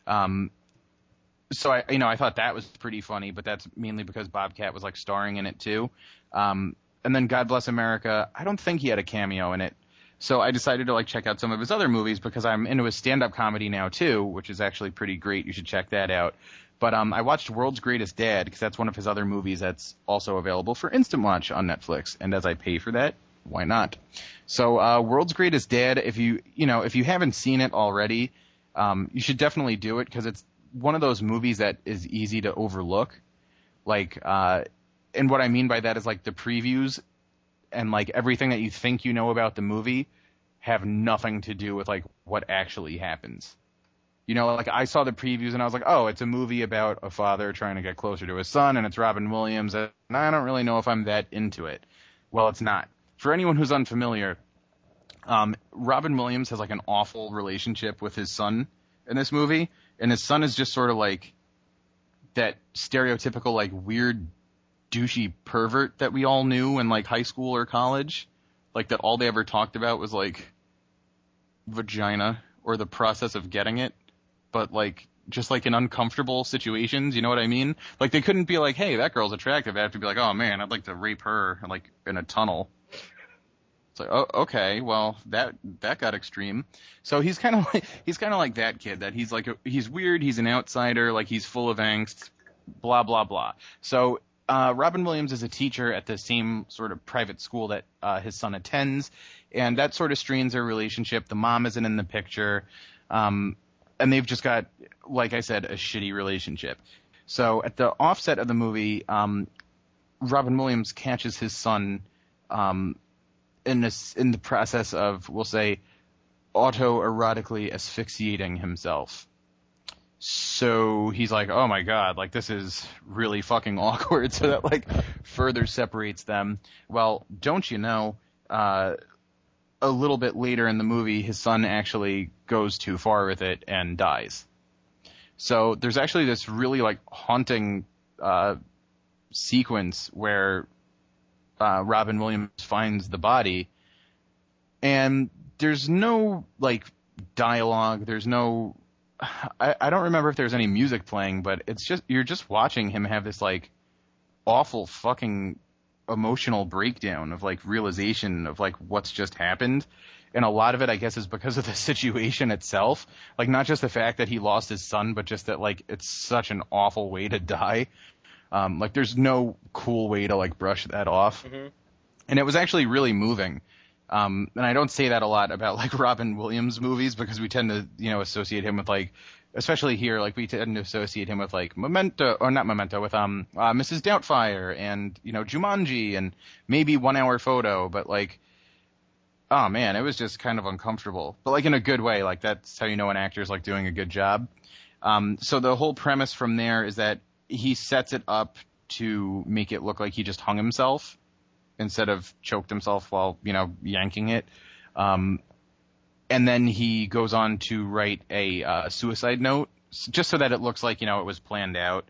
So I thought that was pretty funny, but that's mainly because Bobcat was like starring in it too. And then God Bless America, I don't think he had a cameo in it. So I decided to like check out some of his other movies, because I'm into his stand-up comedy now too, which is actually pretty great. You should check that out. But I watched World's Greatest Dad, because that's one of his other movies that's also available for Instant Watch on Netflix. And as I pay for that, why not? So World's Greatest Dad, if you haven't seen it already, you should definitely do it, because it's one of those movies that is easy to overlook. Like, and what I mean by that is, like, the previews and, like, everything that you think you know about the movie have nothing to do with, like, what actually happens. Like, I saw the previews and I was like, oh, it's a movie about a father trying to get closer to his son, and it's Robin Williams, and I don't really know if I'm that into it. Well, it's not. For anyone who's unfamiliar, Robin Williams has, like, an awful relationship with his son in this movie, and his son is just sort of, like, that stereotypical, like, weird, douchey pervert that we all knew in, like, high school or college. Like, that all they ever talked about was, like, vagina or the process of getting it. But, like, just, like, in uncomfortable situations, you know what I mean? Like, they couldn't be like, hey, that girl's attractive. They have to be like, oh, man, I'd like to rape her, like, in a tunnel. It's like, oh, okay, well, that got extreme. So he's kind of like that kid, that he's like, he's weird, he's an outsider, like, he's full of angst, blah, blah, blah. So, Robin Williams is a teacher at the same sort of private school that his son attends, and that sort of strains their relationship. The mom isn't in the picture, and they've just got, like I said, a shitty relationship. So at the offset of the movie, Robin Williams catches his son in the process of, we'll say, autoerotically asphyxiating himself. So he's like, oh my god, like, this is really fucking awkward, so that, like, further separates them. Well, don't you know, a little bit later in the movie, his son actually goes too far with it and dies. So there's actually this really, like, haunting sequence where Robin Williams finds the body, and there's no, like, dialogue, there's no... I don't remember if there's any music playing, but it's just, you're just watching him have this, like, awful fucking emotional breakdown of, like, realization of, like, what's just happened. And a lot of it, I guess, is because of the situation itself. Like, not just the fact that he lost his son, but just that, like, it's such an awful way to die. Like, there's no cool way to, like, brush that off. Mm-hmm. And it was actually really moving. And I don't say that a lot about, like, Robin Williams movies, because we tend to, you know, associate him with, like, especially here, like, we tend to associate him with, like, Memento, or not Memento, with Mrs. Doubtfire and, you know, Jumanji and maybe 1 Hour Photo, but, like, oh man, it was just kind of uncomfortable. But, like, in a good way, like, that's how you know an actor's, like, doing a good job. So the whole premise from there is that he sets it up to make it look like he just hung himself instead of choked himself while, you know, yanking it. And then he goes on to write a suicide note, just so that it looks like, you know, it was planned out.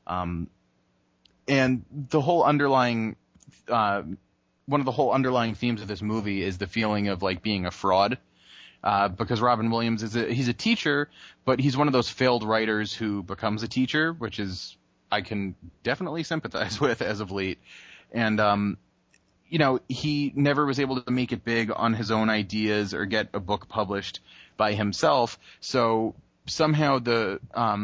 And the whole underlying, one of the whole underlying themes of this movie is the feeling of, like, being a fraud. Because Robin Williams he's a teacher, but he's one of those failed writers who becomes a teacher, which is, I can definitely sympathize with as of late. And, you know, he never was able to make it big on his own ideas or get a book published by himself. So somehow the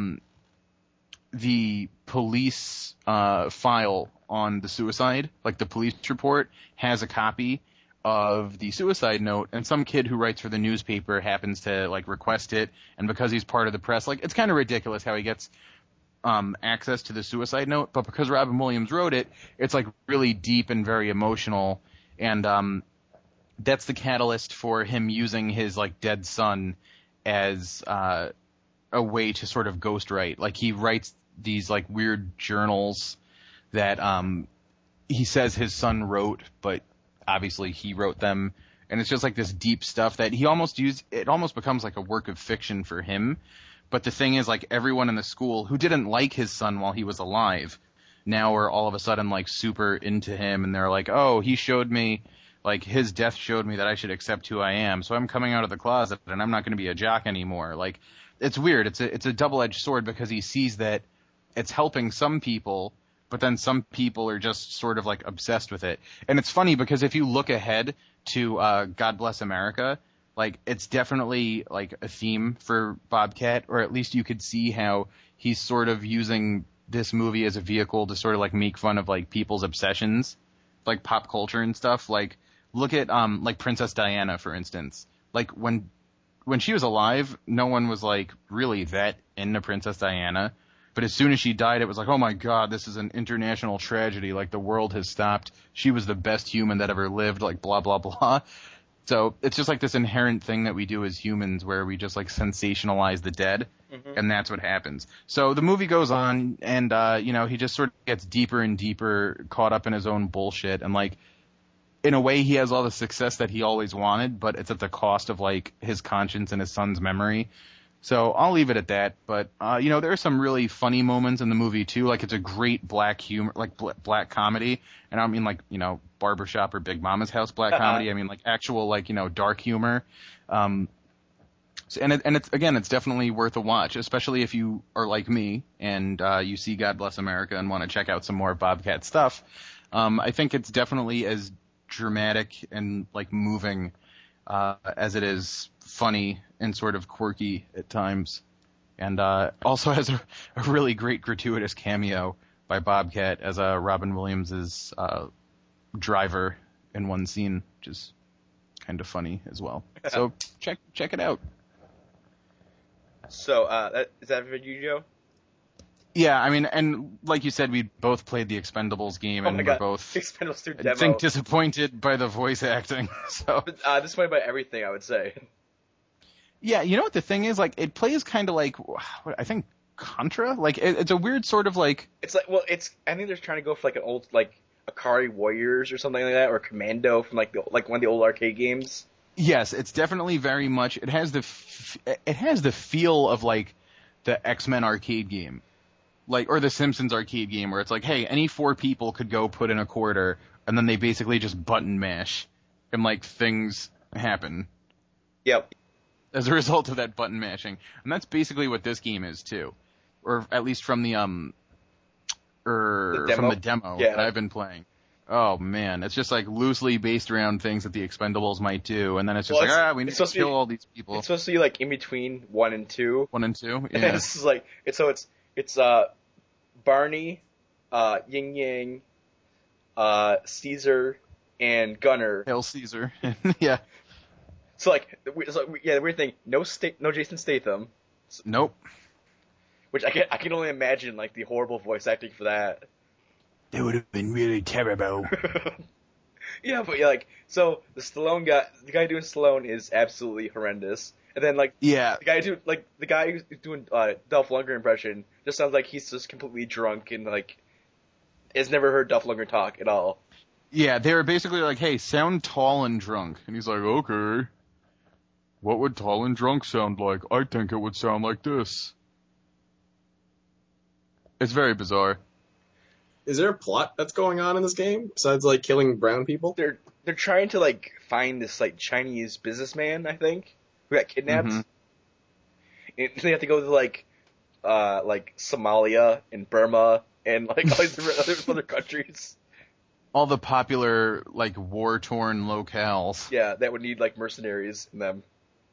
police file on the suicide, like the police report, has a copy of the suicide note, and some kid who writes for the newspaper happens to, like, request it, and because he's part of the press, like, it's kind of ridiculous how he gets access to the suicide note, but because Robin Williams wrote it, it's, like, really deep and very emotional, and that's the catalyst for him using his, like, dead son as a way to sort of ghostwrite. Like, he writes these, like, weird journals that he says his son wrote, but obviously he wrote them, and it's just, like, this deep stuff that he almost it almost becomes like a work of fiction for him. But the thing is, like, everyone in the school who didn't like his son while he was alive now are all of a sudden, like, super into him, and they're like, oh, he showed me, like, his death showed me that I should accept who I am, so I'm coming out of the closet, and I'm not going to be a jock anymore. Like, it's weird. It's a double-edged sword, because he sees that it's helping some people, but then some people are just sort of, like, obsessed with it. And it's funny, because if you look ahead to God Bless America, like, it's definitely, like, a theme for Bobcat, or at least you could see how he's sort of using this movie as a vehicle to sort of, like, make fun of, like, people's obsessions, like, pop culture and stuff. Like, look at, like, Princess Diana, for instance. Like, when she was alive, no one was, like, really that into Princess Diana. But as soon as she died, it was like, oh my god, this is an international tragedy. Like, the world has stopped. She was the best human that ever lived, like, blah, blah, blah. So it's just, like, this inherent thing that we do as humans where we just, like, sensationalize the dead, and that's what happens. So the movie goes on, and, you know, he just sort of gets deeper and deeper caught up in his own bullshit, and, like, in a way he has all the success that he always wanted, but it's at the cost of, like, his conscience and his son's memory. So I'll leave it at that. But there are some really funny moments in the movie too. Like it's a great black humor, like black comedy, and I don't mean like Barbershop or Big Mama's House black comedy. I mean like actual like dark humor. And it's definitely worth a watch, especially if you are like me and you see God Bless America and want to check out some more Bobcat stuff. I think it's definitely as dramatic and like moving as it is funny and sort of quirky at times, and also has a really great gratuitous cameo by Bobcat as Robin Williams' driver in one scene, which is kind of funny as well. So check it out. So is that for you, Joe? Yeah, I mean, and like you said, we both played the Expendables game, and we're both Expendables 2 demo. I think disappointed by the voice acting. So disappointed by everything, I would say. Yeah, you know what the thing is? Like, it plays kind of like, I think, Contra? Like, it's a weird sort of like... It's like, well, I think they're trying to go for like an old, like, Akari Warriors or something like that, or Commando from like one of the old arcade games. Yes, it's definitely very much, it has the feel of like the X-Men arcade game. Like, or the Simpsons arcade game, where it's like, hey, any 4 people could go put in a quarter, and then they basically just button mash, and like things happen. Yep. As a result of that button mashing. And that's basically what this game is too. Or at least from the demo that I've been playing. Oh man, it's just like loosely based around things that the Expendables might do, and then it's just we need to kill all these people. It's supposed to be like in between 1 and 2. 1 and 2? Yeah. And it's like it's Barney, Yin Yang, Caesar, and Gunner. Hail Caesar. Yeah. So the weird thing, no Jason Statham. Nope. Which I can only imagine like the horrible voice acting for that. That would have been really terrible. Yeah, but so the guy doing Stallone is absolutely horrendous. And then the guy who's doing Dolph Lundgren impression just sounds like he's just completely drunk and like has never heard Dolph Lundgren talk at all. Yeah, they were basically like, hey, sound tall and drunk. And he's like, okay. What would tall and drunk sound like? I think it would sound like this. It's very bizarre. Is there a plot that's going on in this game besides like killing brown people? They're trying to like find this like Chinese businessman, I think, who got kidnapped. Mm-hmm. And they have to go to like Somalia and Burma and like all these other countries. All the popular like war-torn locales. Yeah, that would need like mercenaries in them.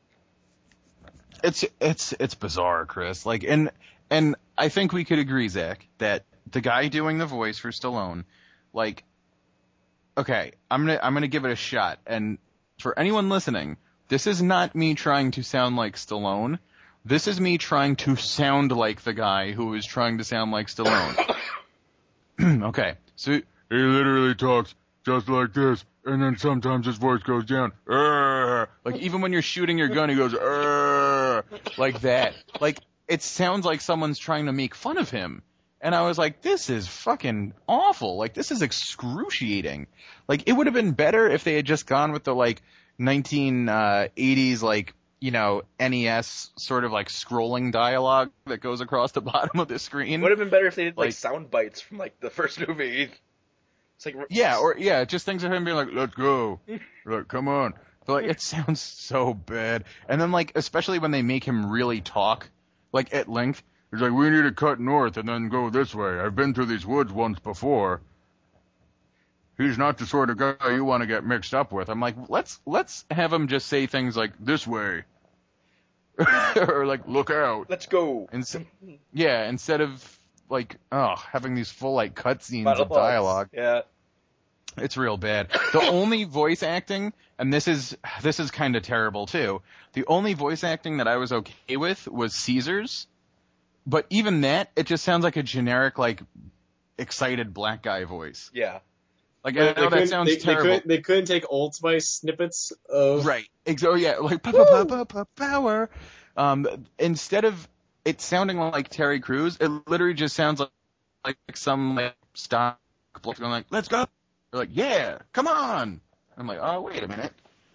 It's bizarre, Chris. Like, and I think we could agree, Zach, that the guy doing the voice for Stallone, like, okay, I'm gonna give it a shot. And for anyone listening, this is not me trying to sound like Stallone. This is me trying to sound like the guy who is trying to sound like Stallone. Okay, so he literally talks just like this, and then sometimes his voice goes down. Like, even when you're shooting your gun, he goes, like that. Like, it sounds like someone's trying to make fun of him. And I was like, this is fucking awful. Like, this is excruciating. Like, it would have been better if they had just gone with the, like, 1980s, like, NES sort of, like, scrolling dialogue that goes across the bottom of the screen. Would have been better if they did, like sound bites from, like, the first movie. It's like, just things of him being like, let's go. Like, come on. But, like, it sounds so bad. And then, like, especially when they make him really talk, like, at length. He's like, we need to cut north and then go this way. I've been through these woods once before. He's not the sort of guy you want to get mixed up with. I'm like, let's have him just say things like, this way. Or like, look out. Let's go. Instead of, like, having these full, like, cutscenes of dialogue. Yeah. It's real bad. The only voice acting, and this is kind of terrible too, the only voice acting that I was okay with was Caesar's. But even that, it just sounds like a generic, like, excited black guy voice. Yeah. Like, I know that sounds terrible. They couldn't take Old Spice snippets of... Right. Oh, yeah, like, power. Instead of it sounding like Terry Crews, it literally just sounds like some, like, stock going like, let's go. They're like, yeah, come on. I'm like, oh, wait a minute.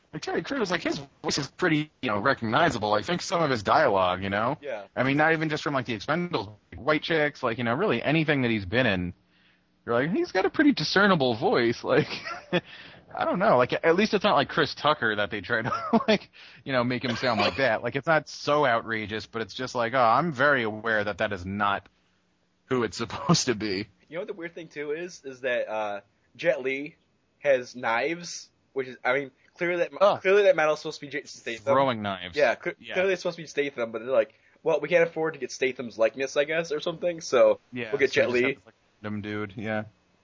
Like Terry Crews, like his voice is pretty, recognizable. I think some of his dialogue, Yeah. I mean, not even just from like the Expendables, like, White Chicks, like really anything that he's been in. You're like, he's got a pretty discernible voice. Like, I don't know. Like, at least it's not like Chris Tucker that they try to like, make him sound like that. Like, it's not so outrageous, but it's just like, oh, I'm very aware that is not who it's supposed to be. You know what the weird thing too is that Jet Li has knives, which is, I mean, clearly that metal's supposed to be Jason Statham. Throwing knives. Yeah, clearly it's supposed to be Statham, but they're like, well, we can't afford to get Statham's likeness, I guess, or something. So we'll get Jet Li. Random dude, yeah.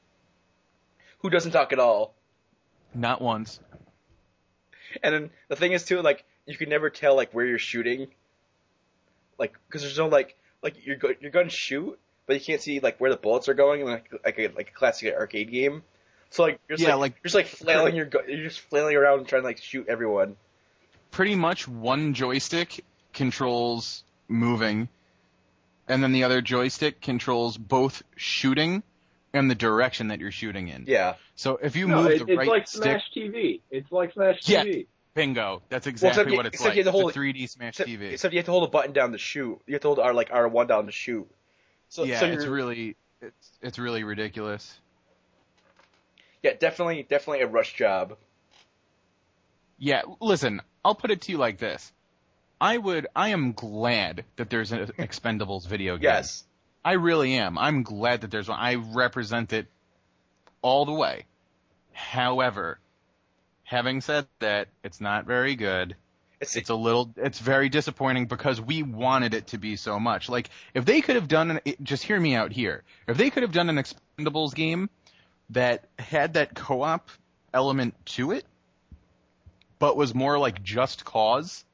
Who doesn't talk at all. Not once. And then the thing is too, like, you can never tell like where you're shooting, like, because there's no like you're going to shoot, but you can't see like where the bullets are going, like a classic arcade game. So like you're just flailing you're just flailing around and trying to like shoot everyone. Pretty much one joystick controls moving, and then the other joystick controls both shooting and the direction that you're shooting in. Yeah. So if you move the right stick... Smash TV. It's like Smash TV. Yeah, bingo. That's exactly what it's like. It's a 3D Smash TV. Except you have to hold a button down to shoot. You have to hold R1 down to shoot. So it's really ridiculous. Yeah, definitely a rush job. Yeah, listen, I'll put it to you like this. I am glad that there's an Expendables video game. Yes. I really am. I'm glad that there's one. I represent it all the way. However, having said that, it's not very good. It's very disappointing because we wanted it to be so much. Like, if they could have done, just hear me out here. If they could have done an Expendables game that had that co-op element to it, but was more like Just Cause,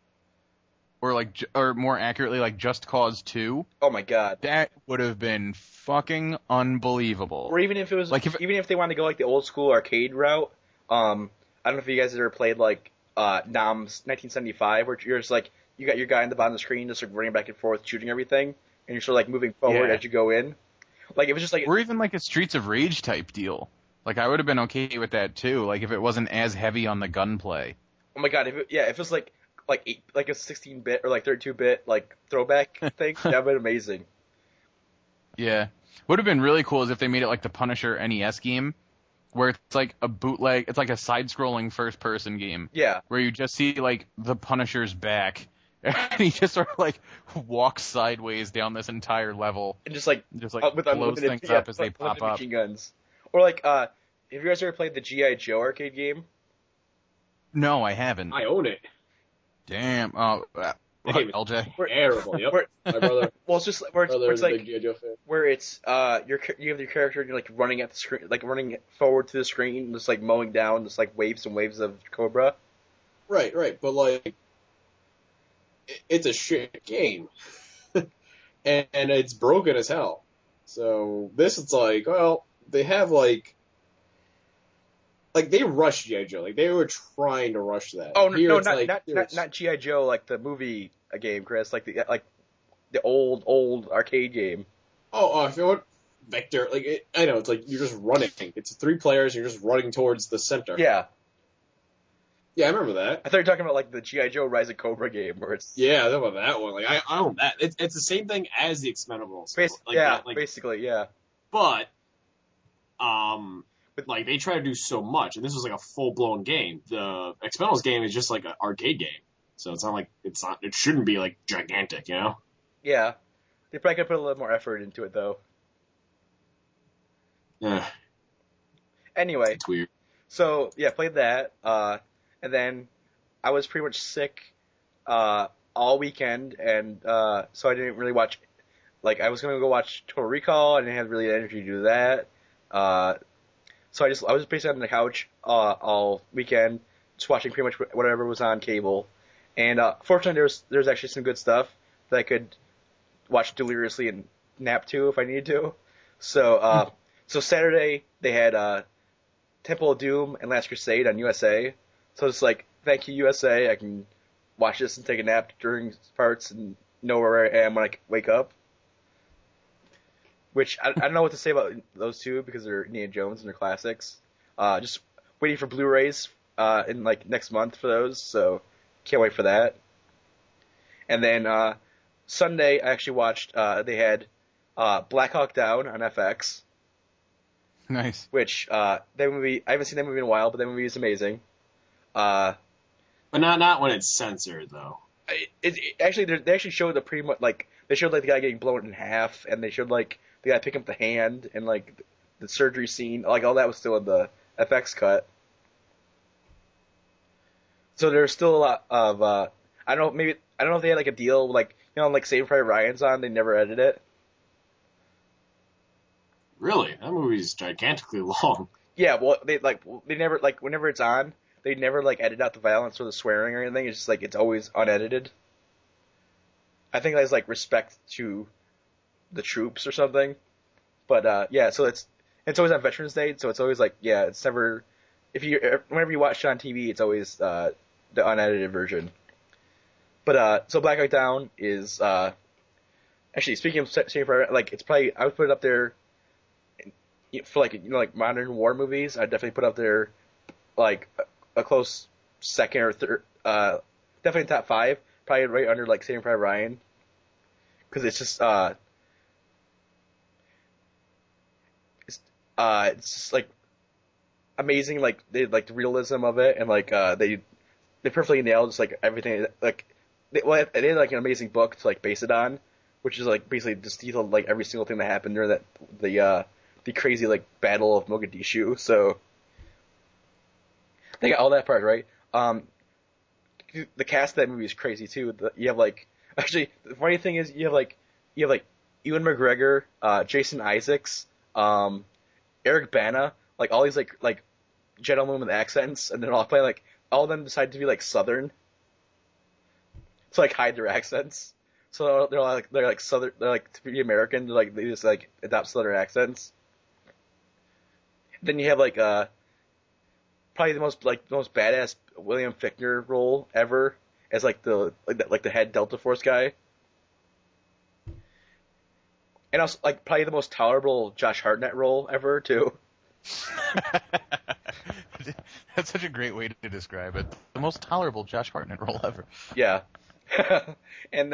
or more accurately, like Just Cause 2. Oh my god. That would have been fucking unbelievable. Or even if it was, even if they wanted to go like the old school arcade route, I don't know if you guys ever played like, Nam's 1975, where you're just like, you got your guy in the bottom of the screen just like running back and forth, shooting everything, and you're sort of like moving forward as you go in. Like, it was just like... Or even like a Streets of Rage type deal. Like, I would have been okay with that too, like if it wasn't as heavy on the gunplay. Oh my god, if it was like a 16-bit or like 32-bit like throwback thing, that would have been amazing. Yeah. Would have been really cool is if they made it like the Punisher NES game, where it's like a bootleg, it's like a side-scrolling first-person game. Yeah. Where you just see like the Punisher's back, and he just sort of like walks sideways down this entire level. And just like with blows things up as they pop up. Machine guns. Or like, have you guys ever played the G.I. Joe arcade game? No, I haven't. I own it. Damn. Oh, LJ. Terrible. Yep. My brother. Well, it's just where it's like G.I. Joe fan. where it's you have your character and you're like running at the screen, like running forward to the screen, just like mowing down just like waves and waves of Cobra. Right. But like, it's a shit game, and it's broken as hell. So this, it's like, well, they have like they rushed G.I. Joe. Like, they were trying to rush that. Oh, no, not G.I. Joe, like the movie game, Chris. Like the old arcade game. Oh, you know what? Vector. Like, I know, it's like you're just running. It's 3 players, and you're just running towards the center. Yeah. Yeah, I remember that. I thought you were talking about like the G.I. Joe Rise of Cobra game, where it's... Yeah, I know about that one. Like, I own that. It's the same thing as the Expendables. Basically, yeah. But, like, they try to do so much, and this was like a full-blown game. The Expendables game is just like an arcade game. So it's not like, it shouldn't be like gigantic, you know? Yeah. They probably could put a little more effort into it, though. Yeah. Anyway. It's weird. So, yeah, played that, and then I was pretty much sick, all weekend, and, so I didn't really watch, like, I was gonna go watch Total Recall, and I didn't have really the energy to do that, so I was basically on the couch, all weekend, just watching pretty much whatever was on cable, and, fortunately there's actually some good stuff that I could watch deliriously and nap to if I needed to, so Saturday, they had, Temple of Doom and Last Crusade on USA. So it's like, thank you, USA. I can watch this and take a nap during parts and know where I am when I wake up. Which, I don't know what to say about those two because they're Indiana Jones and they're classics. Just waiting for Blu-rays in like next month for those, so can't wait for that. And then Sunday, I actually watched. They had Black Hawk Down on FX. Nice. Which that movie, I haven't seen that movie in a while, but that movie is amazing. But not when it's censored though. Actually, they actually showed the pretty much like they showed like the guy getting blown in half, and they showed like the guy picking up the hand, and like the surgery scene, like all that was still in the FX cut. So there's still a lot of I don't know if they had like a deal like like Saving Private Ryan's on, they never edited it. Really, that movie's gigantically long. Yeah, well they never like whenever it's on. They never like edit out the violence or the swearing or anything. It's just like it's always unedited. I think that's like respect to the troops or something. But yeah, so it's always on Veterans Day, so it's always like it's never whenever you watch it on TV, it's always the unedited version. But so Black Hawk Down is actually speaking of Saving Private Ryan, like it's probably I would put it up there for like like modern war movies. I'd definitely put up there like a close second or third, definitely top 5, probably right under like Saving Private Ryan, because it's just it's just like amazing, like they like the realism of it, and like they perfectly nailed just like everything, like they had like an amazing book to like base it on, which is like basically just detailed like every single thing that happened during that the crazy like Battle of Mogadishu, so. They got all that part right. The cast of that movie is crazy too. You have like actually the funny thing is you have like Ewan McGregor, Jason Isaacs, Eric Bana, like all these like gentlemen with accents, and they're all playing like all of them decide to be like Southern to like hide their accents. So they're like Southern, they're like to be American, they just like adopt Southern accents. Then you have like probably the most badass William Fichtner role ever as like the head Delta Force guy, and also like probably the most tolerable Josh Hartnett role ever too. That's such a great way to describe it. The most tolerable Josh Hartnett role ever. Yeah, and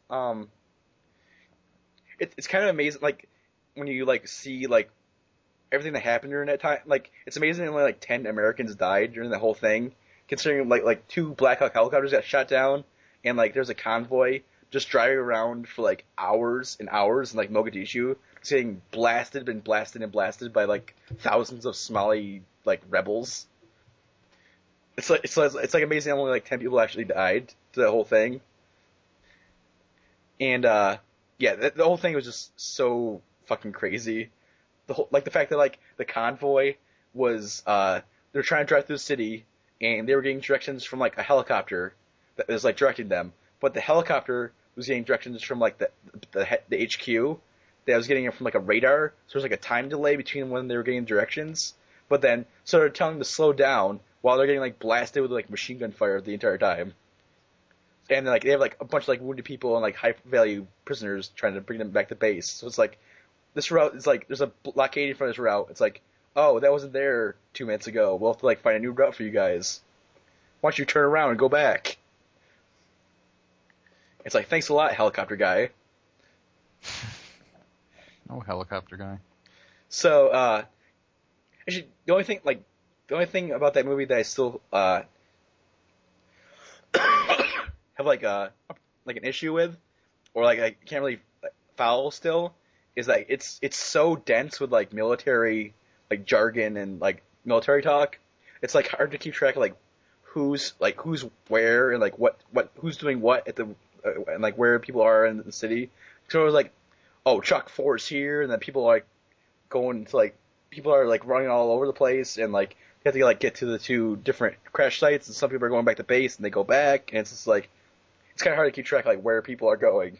it's kind of amazing like when you like see like. Everything that happened during that time, like it's amazing. Only like 10 Americans died during the whole thing, considering like 2 Black Hawk helicopters got shot down, and like there's a convoy just driving around for like hours and hours in like Mogadishu, just getting blasted by like thousands of Somali like rebels. It's like amazing. Only like 10 people actually died to the whole thing, and the whole thing was just so fucking crazy. The whole, like the fact that like the convoy was they're trying to drive through the city, and they were getting directions from like a helicopter that was like directing them, but the helicopter was getting directions from like the HQ that was getting it from like a radar, so there's like a time delay between when they were getting directions. But then so they're telling them to slow down while they're getting like blasted with like machine gun fire the entire time, and like they have like a bunch of like wounded people and like high value prisoners trying to bring them back to base. So it's like. This route is like, there's a blockade in front of this route. It's like, oh, that wasn't there 2 minutes ago. We'll have to like find a new route for you guys. Why don't you turn around and go back? It's like, thanks a lot, helicopter guy. Oh, helicopter guy. So, actually, the only thing about that movie that I still, have like an issue with, or like I can't really follow still, is that it's so dense with like military like jargon and like military talk. It's like hard to keep track of like who's where and like what who's doing what at the and like where people are in the city. So it was like, oh, Chuck 4's here, and then people are like going to like people are like running all over the place, and like you have to like get to the 2 different crash sites, and some people are going back to base and they go back, and it's just like it's kind of hard to keep track of like where people are going.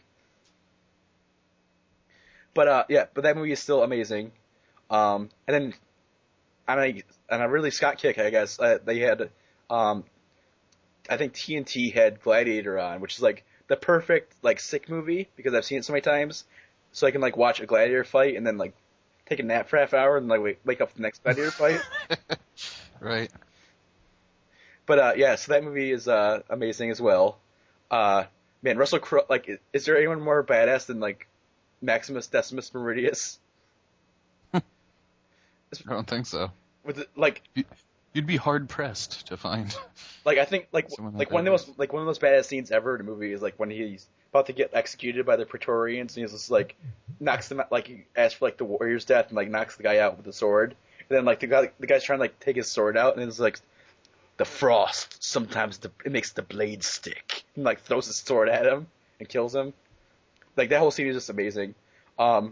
But but that movie is still amazing. And then on a really Scott kick, I guess they had, I think TNT had Gladiator on, which is like the perfect like sick movie because I've seen it so many times, so I can like watch a gladiator fight and then like take a nap for half hour and like wake up for the next gladiator fight. Right. But yeah, so that movie is amazing as well. Man, Russell Crowe, like, is there anyone more badass than like Maximus Decimus Meridius? I don't think so. With it, like, you'd be hard pressed to find. Like, I think like one of the most badass scenes ever in a movie is like when he's about to get executed by the Praetorians, and he's just like knocks them out, like he asks for like the warrior's death and like knocks the guy out with the sword, and then like the guy's trying to like take his sword out, and it's like the frost sometimes it makes the blade stick, and like throws his sword at him and kills him. Like that whole scene is just amazing. And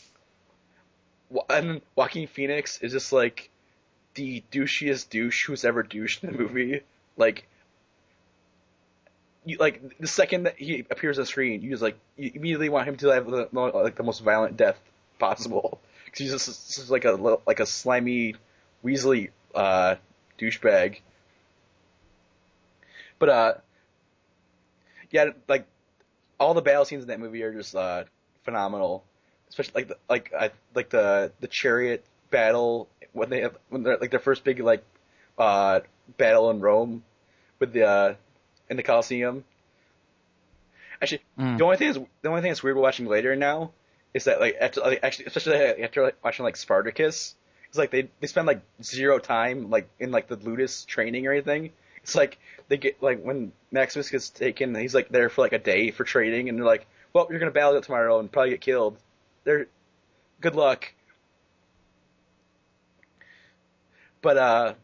then Joaquin Phoenix is just like the douchiest douche who's ever douched in a movie. Like, the second that he appears on screen, you immediately want him to have the most violent death possible. Because he's just like a slimy, weaselly douchebag. But yeah, like all the battle scenes in that movie are just phenomenal. Especially like the chariot battle when they're like their first big like battle in Rome with the in the Colosseum. Actually, the only thing that's weird watching later now is that like especially after watching like Spartacus, it's like they spend like zero time like in like the Ludus training or anything. It's like they get like when Maximus gets taken, he's like there for like a day for training, and they're like, well, you're gonna battle tomorrow and probably get killed. Good luck. But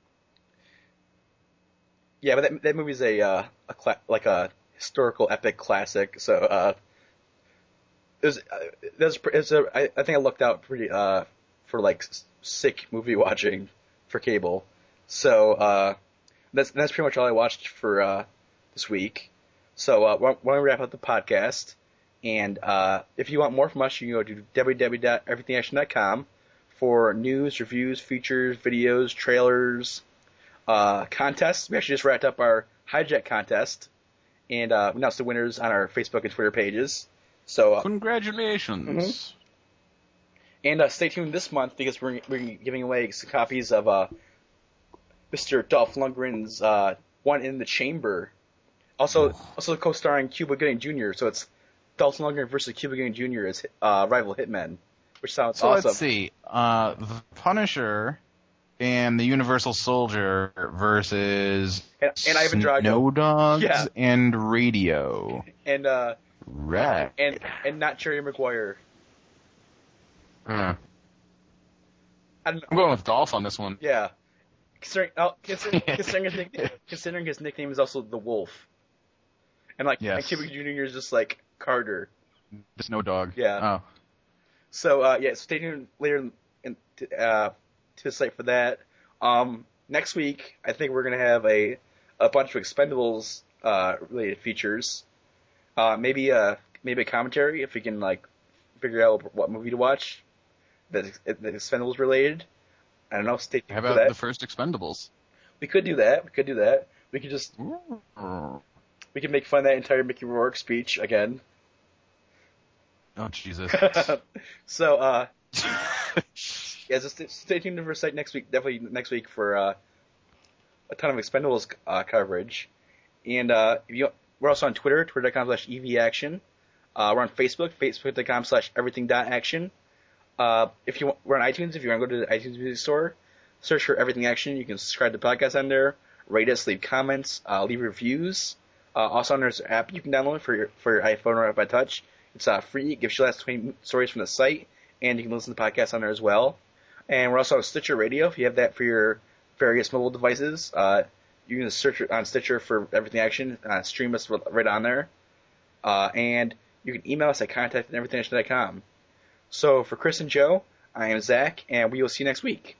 yeah, but that movie's a historical epic classic. So I think I lucked out pretty for like sick movie watching for cable. So that's pretty much all I watched for this week. So why don't we wrap up the podcast? And if you want more from us, you can go to www.everythingaction.com for news, reviews, features, videos, trailers, contests. We actually just wrapped up our hijack contest and announced the winners on our Facebook and Twitter pages. So congratulations! Mm-hmm. And stay tuned this month because we're giving away some copies of Mr. Dolph Lundgren's One in the Chamber. Also co-starring Cuba Gooding Jr. So it's Dolph Lundgren versus Cuba Gooding Jr. as rival hitmen, which sounds awesome. So let's see. The Punisher and the Universal Soldier versus and Ivan Drago. Snow Dogs and Radio. And right. And not Jerry Maguire. I'm going with Dolph on this one. Yeah. Considering his nickname is also the Wolf. And like and Cuba Jr. is just like Carter. The Snow Dog. Yeah. Oh. So stay tuned later to the site for that. Next week, I think we're gonna have a bunch of Expendables related features. Maybe a commentary if we can like figure out what movie to watch that Expendables related. I don't know. Stay tuned. How about for that. the first Expendables? We could do that. We could just we can make fun of that entire Mickey Rourke speech again. Oh Jesus! So just stay tuned for site next week. Definitely next week for a ton of Expendables coverage. And we're also on Twitter, twitter.com/EVAction. We're on Facebook, facebook.com/everything.action. We're on iTunes. If you want to go to the iTunes Music Store, search for Everything Action. You can subscribe to the podcast on there, rate us, leave comments, leave reviews. Also, there's an app you can download for your iPhone or iPod Touch. It's free. It gives you the last 20 stories from the site, and you can listen to podcasts on there as well. And we're also on Stitcher Radio. If you have that for your various mobile devices, you can search on Stitcher for Everything Action. Stream us right on there. And you can email us at contact@everythingaction.com. So for Chris and Joe, I am Zach, and we will see you next week.